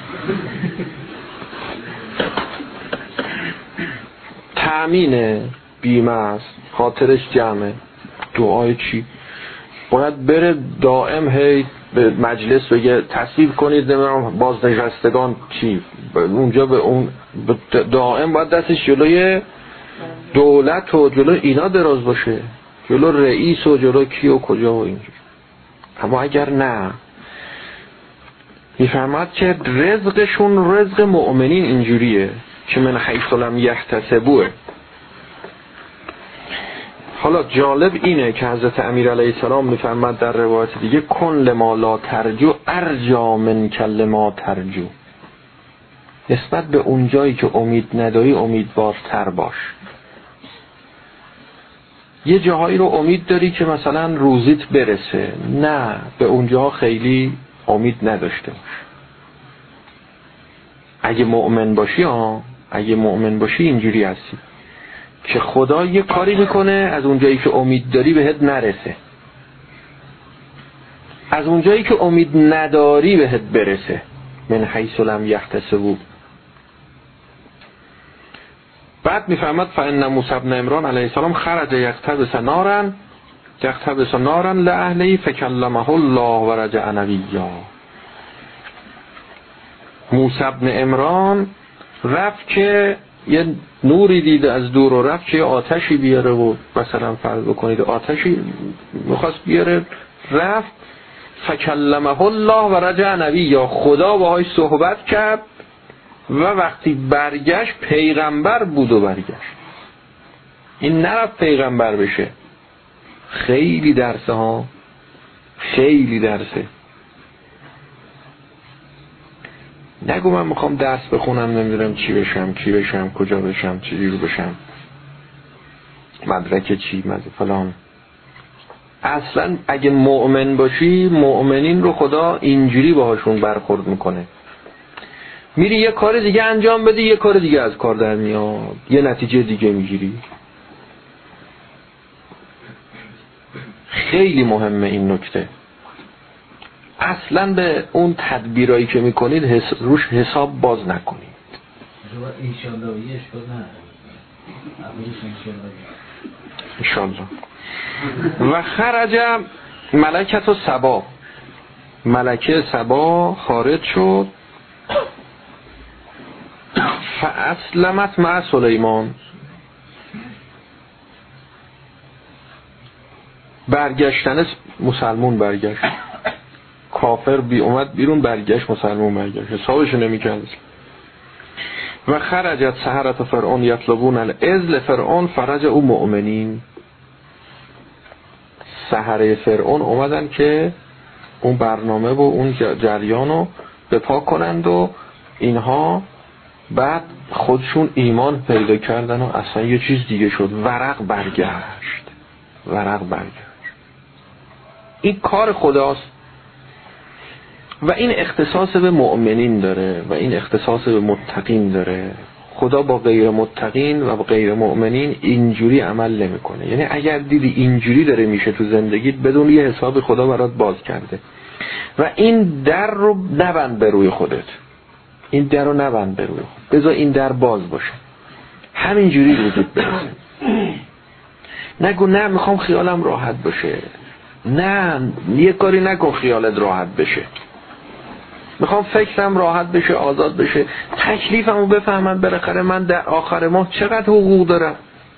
Speaker 1: تأمین بیمست، خاطرش جمعه، دعای چی؟ باید بره دائم هی به مجلس بگه تصویب کنید نمیدونم بازنشستگان چی، اونجا به اون دائم باید دستش جلوی دولت و جلوی اینا دراز باشه، جلو رئیس و جلو کی و کجا و اینجور. اما اگر نه، میفهمد که رزقشون رزق مؤمنین اینجوریه که من حیث لم یحتسبوه. حالا جالب اینه که حضرت امیر علیه السلام میفرماد در روایت دیگه کن لما لا ترجو ارجا من لما ترجو، نسبت به اون جایی که امید نداری امیدوارتر باش. یه جاهایی رو امید داری که مثلا روزیت برسه، نه به اونجا خیلی امید نداشته باش. اگه مؤمن باشی ها اگه مؤمن باشی اینجوری هستی که خدا یه کاری میکنه از اونجایی که امید داری بهت نرسه، از اونجایی که امید نداری بهت برسه. من حیث لم یحتسبوا. بعد میفهمد فإن موسی بن عمران علیه السلام خرج یقتبس نارا یقتبس نارا لأهله فکلمه الله و رجع نبیا. موسی بن عمران رفت که یه نوری دیده از دور و رفت که آتشی بیاره و مثلا فرض بکنید آتشی میخواست بیاره، رفت فکلمه الله و رجع نبیا، خدا باهاش صحبت کرد و وقتی برگشت پیغمبر بود و برگشت. این نرفت پیغمبر بشه. خیلی درسه ها، خیلی درسه. نگو من میخوام درس بخونم نمیدونم چی بشم کی بشم کجا بشم چی رو بشم مدرک چی مدرک فلان. اصلا اگه مؤمن باشی مؤمنین رو خدا اینجوری باهاشون برخورد میکنه. میری یه کار دیگه انجام بدی یه کار دیگه از کار در میاد، یه نتیجه دیگه میگیری. خیلی مهمه این نکته. اصلا به اون تدبیرایی که میکنید حس... روش حساب باز نکنید.
Speaker 3: انشالله یه اشکال نه
Speaker 1: انشالله. و خرج ملکت و سبا، ملکه سبا خارج شد فاسلمت مع سلیمان، برگشتن مسلمون برگشت، کافر بی اومد بیرون برگشت مسلمون برگشت، حسابش نمی‌کرد. و خرجت سحرة فرعون یطلبون العزل فرعون فرج او مؤمنین. سحره فرعون اومدن که اون برنامه و اون جریانو به پا کنند و اینها بعد خودشون ایمان پیدا کردن و اصلا یه چیز دیگه شد. ورق برگشت، ورق برگشت. این کار خداست و این اختصاص به مؤمنین داره و این اختصاص به متقین داره. خدا با غیر متقین و با غیر مؤمنین اینجوری عمل نمیکنه. یعنی اگر دیدی اینجوری داره میشه تو زندگیت بدون یه حساب خدا برات باز کرده و این در رو نبند به روی خودت، این در رو نبند به روی خودت، بذار این در باز باشه، همینجوری روزت برسه. نگو نه میخوام خیالم راحت باشه، نه یه کاری نکن خیالت راحت بشه، میخوام فکرم راحت بشه آزاد بشه، تکلیفمو بفهمم بالاخره من در آخر ماه چقدر حقوق دارم.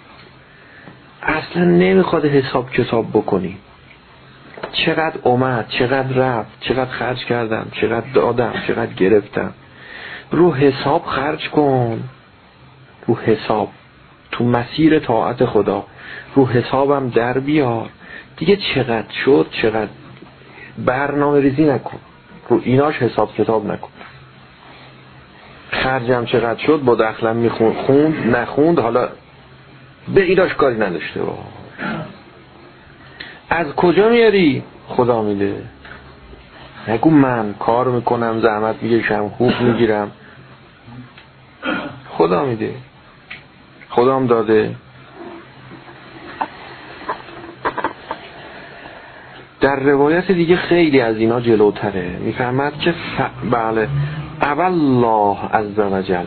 Speaker 1: اصلا نمیخواد حساب کتاب بکنی، چقدر اومد چقدر رفت، چقدر خرج کردم چقدر دادم چقدر گرفتم. رو حساب خرج کن، رو حساب، تو مسیر طاعت خدا رو حسابم در بیار دیگه. چقدر شد چقدر، برنامه ریزی نکن، رو ایناش حساب کتاب نکن. خرجم چقدر شد با دخلم میخوند خوند نخوند حالا به ایناش کاری نداشته باش. از کجا میاری؟ خدا میده. نگو من کار میکنم زحمت میکشم خوب میگیرم، خدا میده، خدا هم داده. در روایت دیگه خیلی از اینا جلوتره، میفرماد که ف... بله ابا الله عز وجل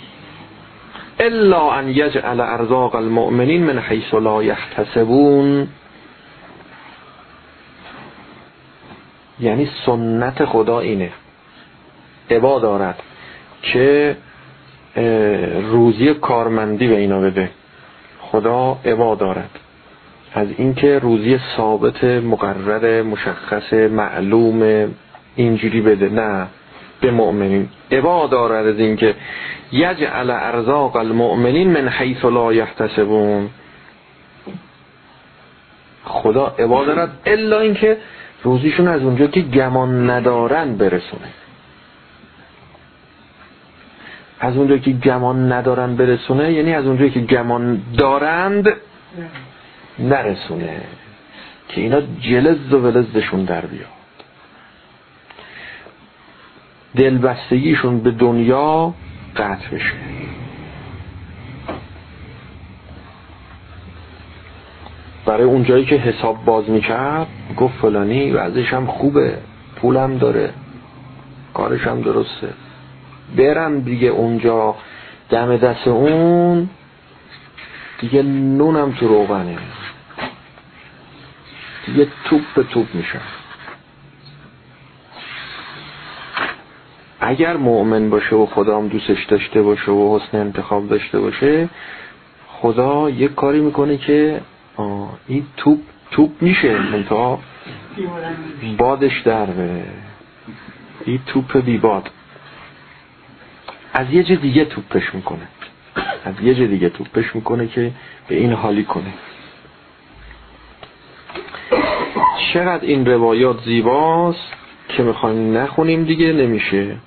Speaker 1: الا ان یجعل ارزاق المؤمنین من حیث لا یحتسبون. یعنی سنت خدا اینه، عبا دارد که روزی کارمندی به اینا بده. خدا عبا دارد از اینکه روزی ثابت مقرر مشخص معلوم اینجوری بده، نه به مؤمنین. عبا دارد از اینکه یجعل ارزاق المؤمنین من حیث لا یحتسبون. خدا عبا دارد الا اینکه روزیشون از اونجا که گمان ندارن برسونه. از اونجا که گمان ندارن برسونه یعنی از اونجا که گمان دارند نرسونه، که اینا جلز و ولزشون در بیاد، دلبستگیشون به دنیا قطع بشه. برای اونجایی که حساب باز میکرد گفت فلانی وضعش هم خوبه، پولم داره، کارش هم درسته، برم دیگه اونجا دم دست اون دیگه نونم تو روغنه، دیگه توپ به توپ میشه. اگر مؤمن باشه و خدا هم دوستش داشته باشه و حسن انتخاب داشته باشه، خدا یک کاری میکنه که آه این توپ توپ میشه منتها بادش در بره، این توپ بی باد از یه جه دیگه توپش میکنه، از یه جه دیگه توپش میکنه که به این حالی کنه. چقدر این روایات زیباست که میخوایم نخونیم دیگه نمیشه.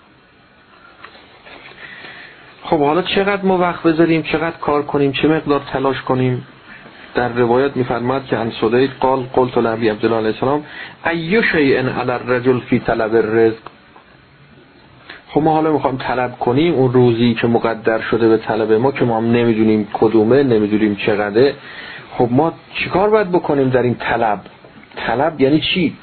Speaker 1: خب حالا چقدر ما وقت بذاریم، چقدر کار کنیم، چه مقدار تلاش کنیم؟ در روایت میفرماد که عن سدید قال قلت لابی عبدالله علیه السلام ای شیء علی الرجل فی طلب الرزق. خب ما حالا میخوایم طلب کنیم اون روزی که مقدر شده به طلب ما که ما هم نمیدونیم کدومه، نمیدونیم چقدره. خب ما چیکار باید بکنیم در این طلب؟ طلب یعنی چی؟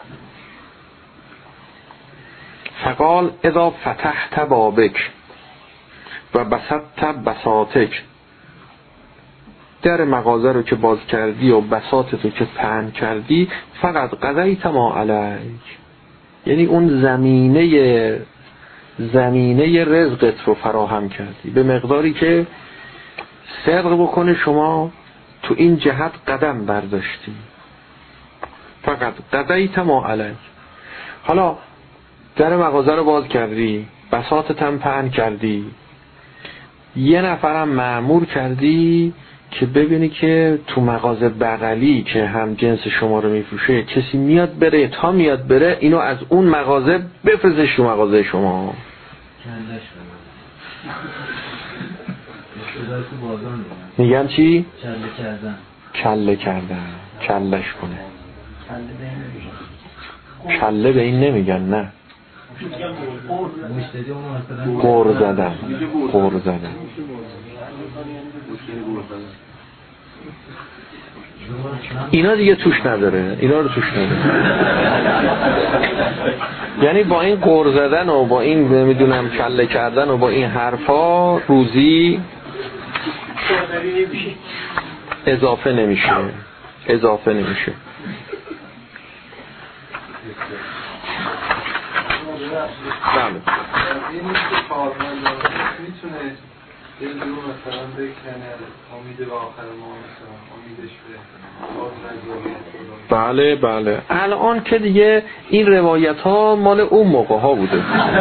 Speaker 1: فقال اذا فتحت بابک و بسطت بساطک. در مغازه رو که باز کردی و بساطت رو که پهن کردی، فقط قضیت ما علیک، یعنی اون زمینه زمینه رزقت رو فراهم کردی به مقداری که صدق بکنه شما تو این جهت قدم برداشتی. فقط قضیت ما علیک. حالا در مغازه رو باز کردی، بساطت هم پهن کردی، یه نفرم مأمور کردی که ببینی که تو مغازه بغلی که هم جنس شما رو میفروشه کسی میاد بره، تا میاد بره اینو از اون مغازه بفرستش تو مغازه شما. میگن چی؟
Speaker 3: چله کردن.
Speaker 1: چله کردن، چلش کنه. چله به این نمیگن، نه قور زدن، قور زدن. اینا دیگه توش نداره، اینا رو توش نداره. یعنی با این قور زدن و با این نمیدونم کله کردن و با این حرفا روزی اضافه نمیشه، اضافه نمیشه. بله.
Speaker 2: این که کارمند میتونه یه دور مثلا بکنه امید به آخر ما، مثلا امیدش به
Speaker 1: بله بله. الان که دیگه این روایت ها مال اون موقع ها بوده،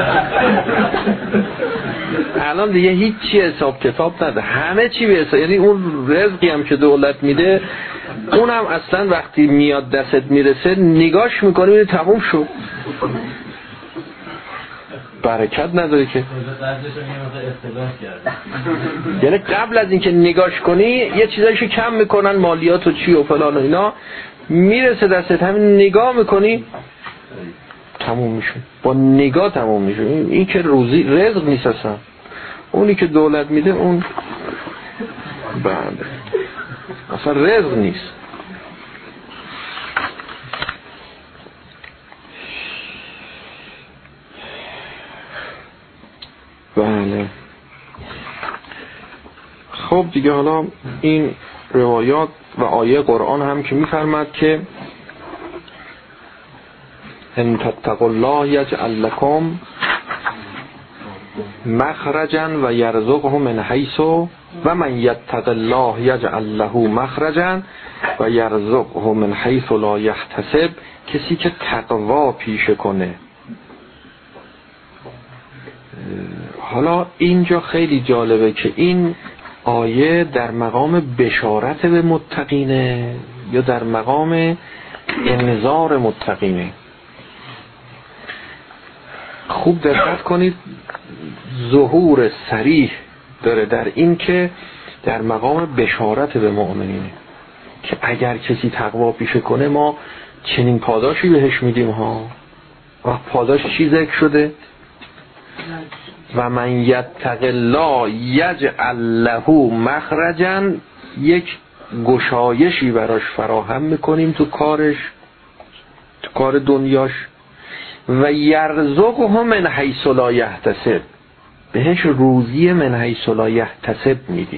Speaker 1: الان دیگه هیچی حساب کتاب نده، همه چی به حساب. یعنی اون رزقی هم که دولت میده اونم اصلا وقتی میاد دستت میرسه نگاش میکنی تموم شد، برکت نداره که. یعنی قبل از اینکه نگاش کنی یه چیزایشو کم میکنن، مالیات و چی و فلان و اینا، میرسه دستت همین نگاه میکنی تموم میشه، با نگاه تموم میشه. این, این که روزی رزق نیست اصلا، اونی که دولت میده اون بله اصلا رزق نیست. خب دیگه حالا این روایات و آیه قرآن هم که میفرماد که ان تتقوا الله یجعل لكم مخرجا و یرزقه من حیث و من یتق الله یجعل له مخرجا و یرزقه من حیث لا یحتسب. کسی که تقوا پیشه کنه. حالا اینجا خیلی جالبه که این آیه در مقام بشارت به متقینه یا در مقام انذار متقینه. خوب دقت کنید، ظهور صریح داره در این که در مقام بشارت به مؤمنینه که اگر کسی تقوا پیشه کنه ما چنین پاداشی بهش میدیم ها. و پاداش چی ذکر شده؟ و من یتق الله یجعل له مخرجا، یک گشایشی براش فراهم میکنیم تو کارش، تو کار دنیاش. و یرزقه من حیث لا یحتسب، بهش روزی من حیث لا یحتسب میدیم،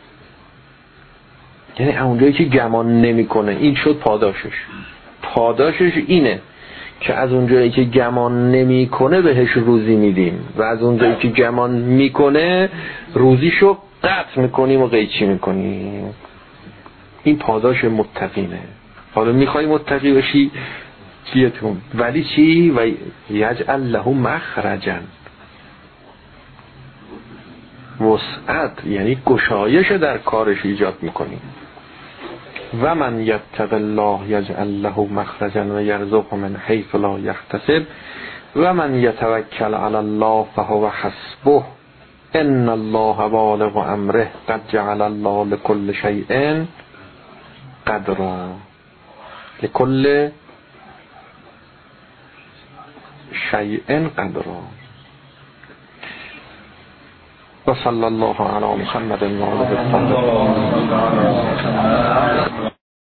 Speaker 1: یعنی اونجایی که گمان نمیکنه. این شد پاداشش. پاداشش اینه که از اونجایی که گمان نمیکنه بهش روزی میدیم و از اونجایی که گمان میکنه روزیشو قطع میکنیم و قیچی میکنیم. این پاداش متقینه. حالا میخوای متقی بشی کیتون، ولی چی؟ و یجعل له مخرجا، وسعت یعنی گشایش در کارش ایجاد میکنیم. و من یتق الله یجعل له مخرجا و یرزقه من حیث لا یحتسب و من یتوکل علی الله فهو حسبه ان الله بالغ امره قد جعل الله لكل شیء قدرا. لكل شیء قدرا. و صلی الله علی محمد و آله الطاهرین.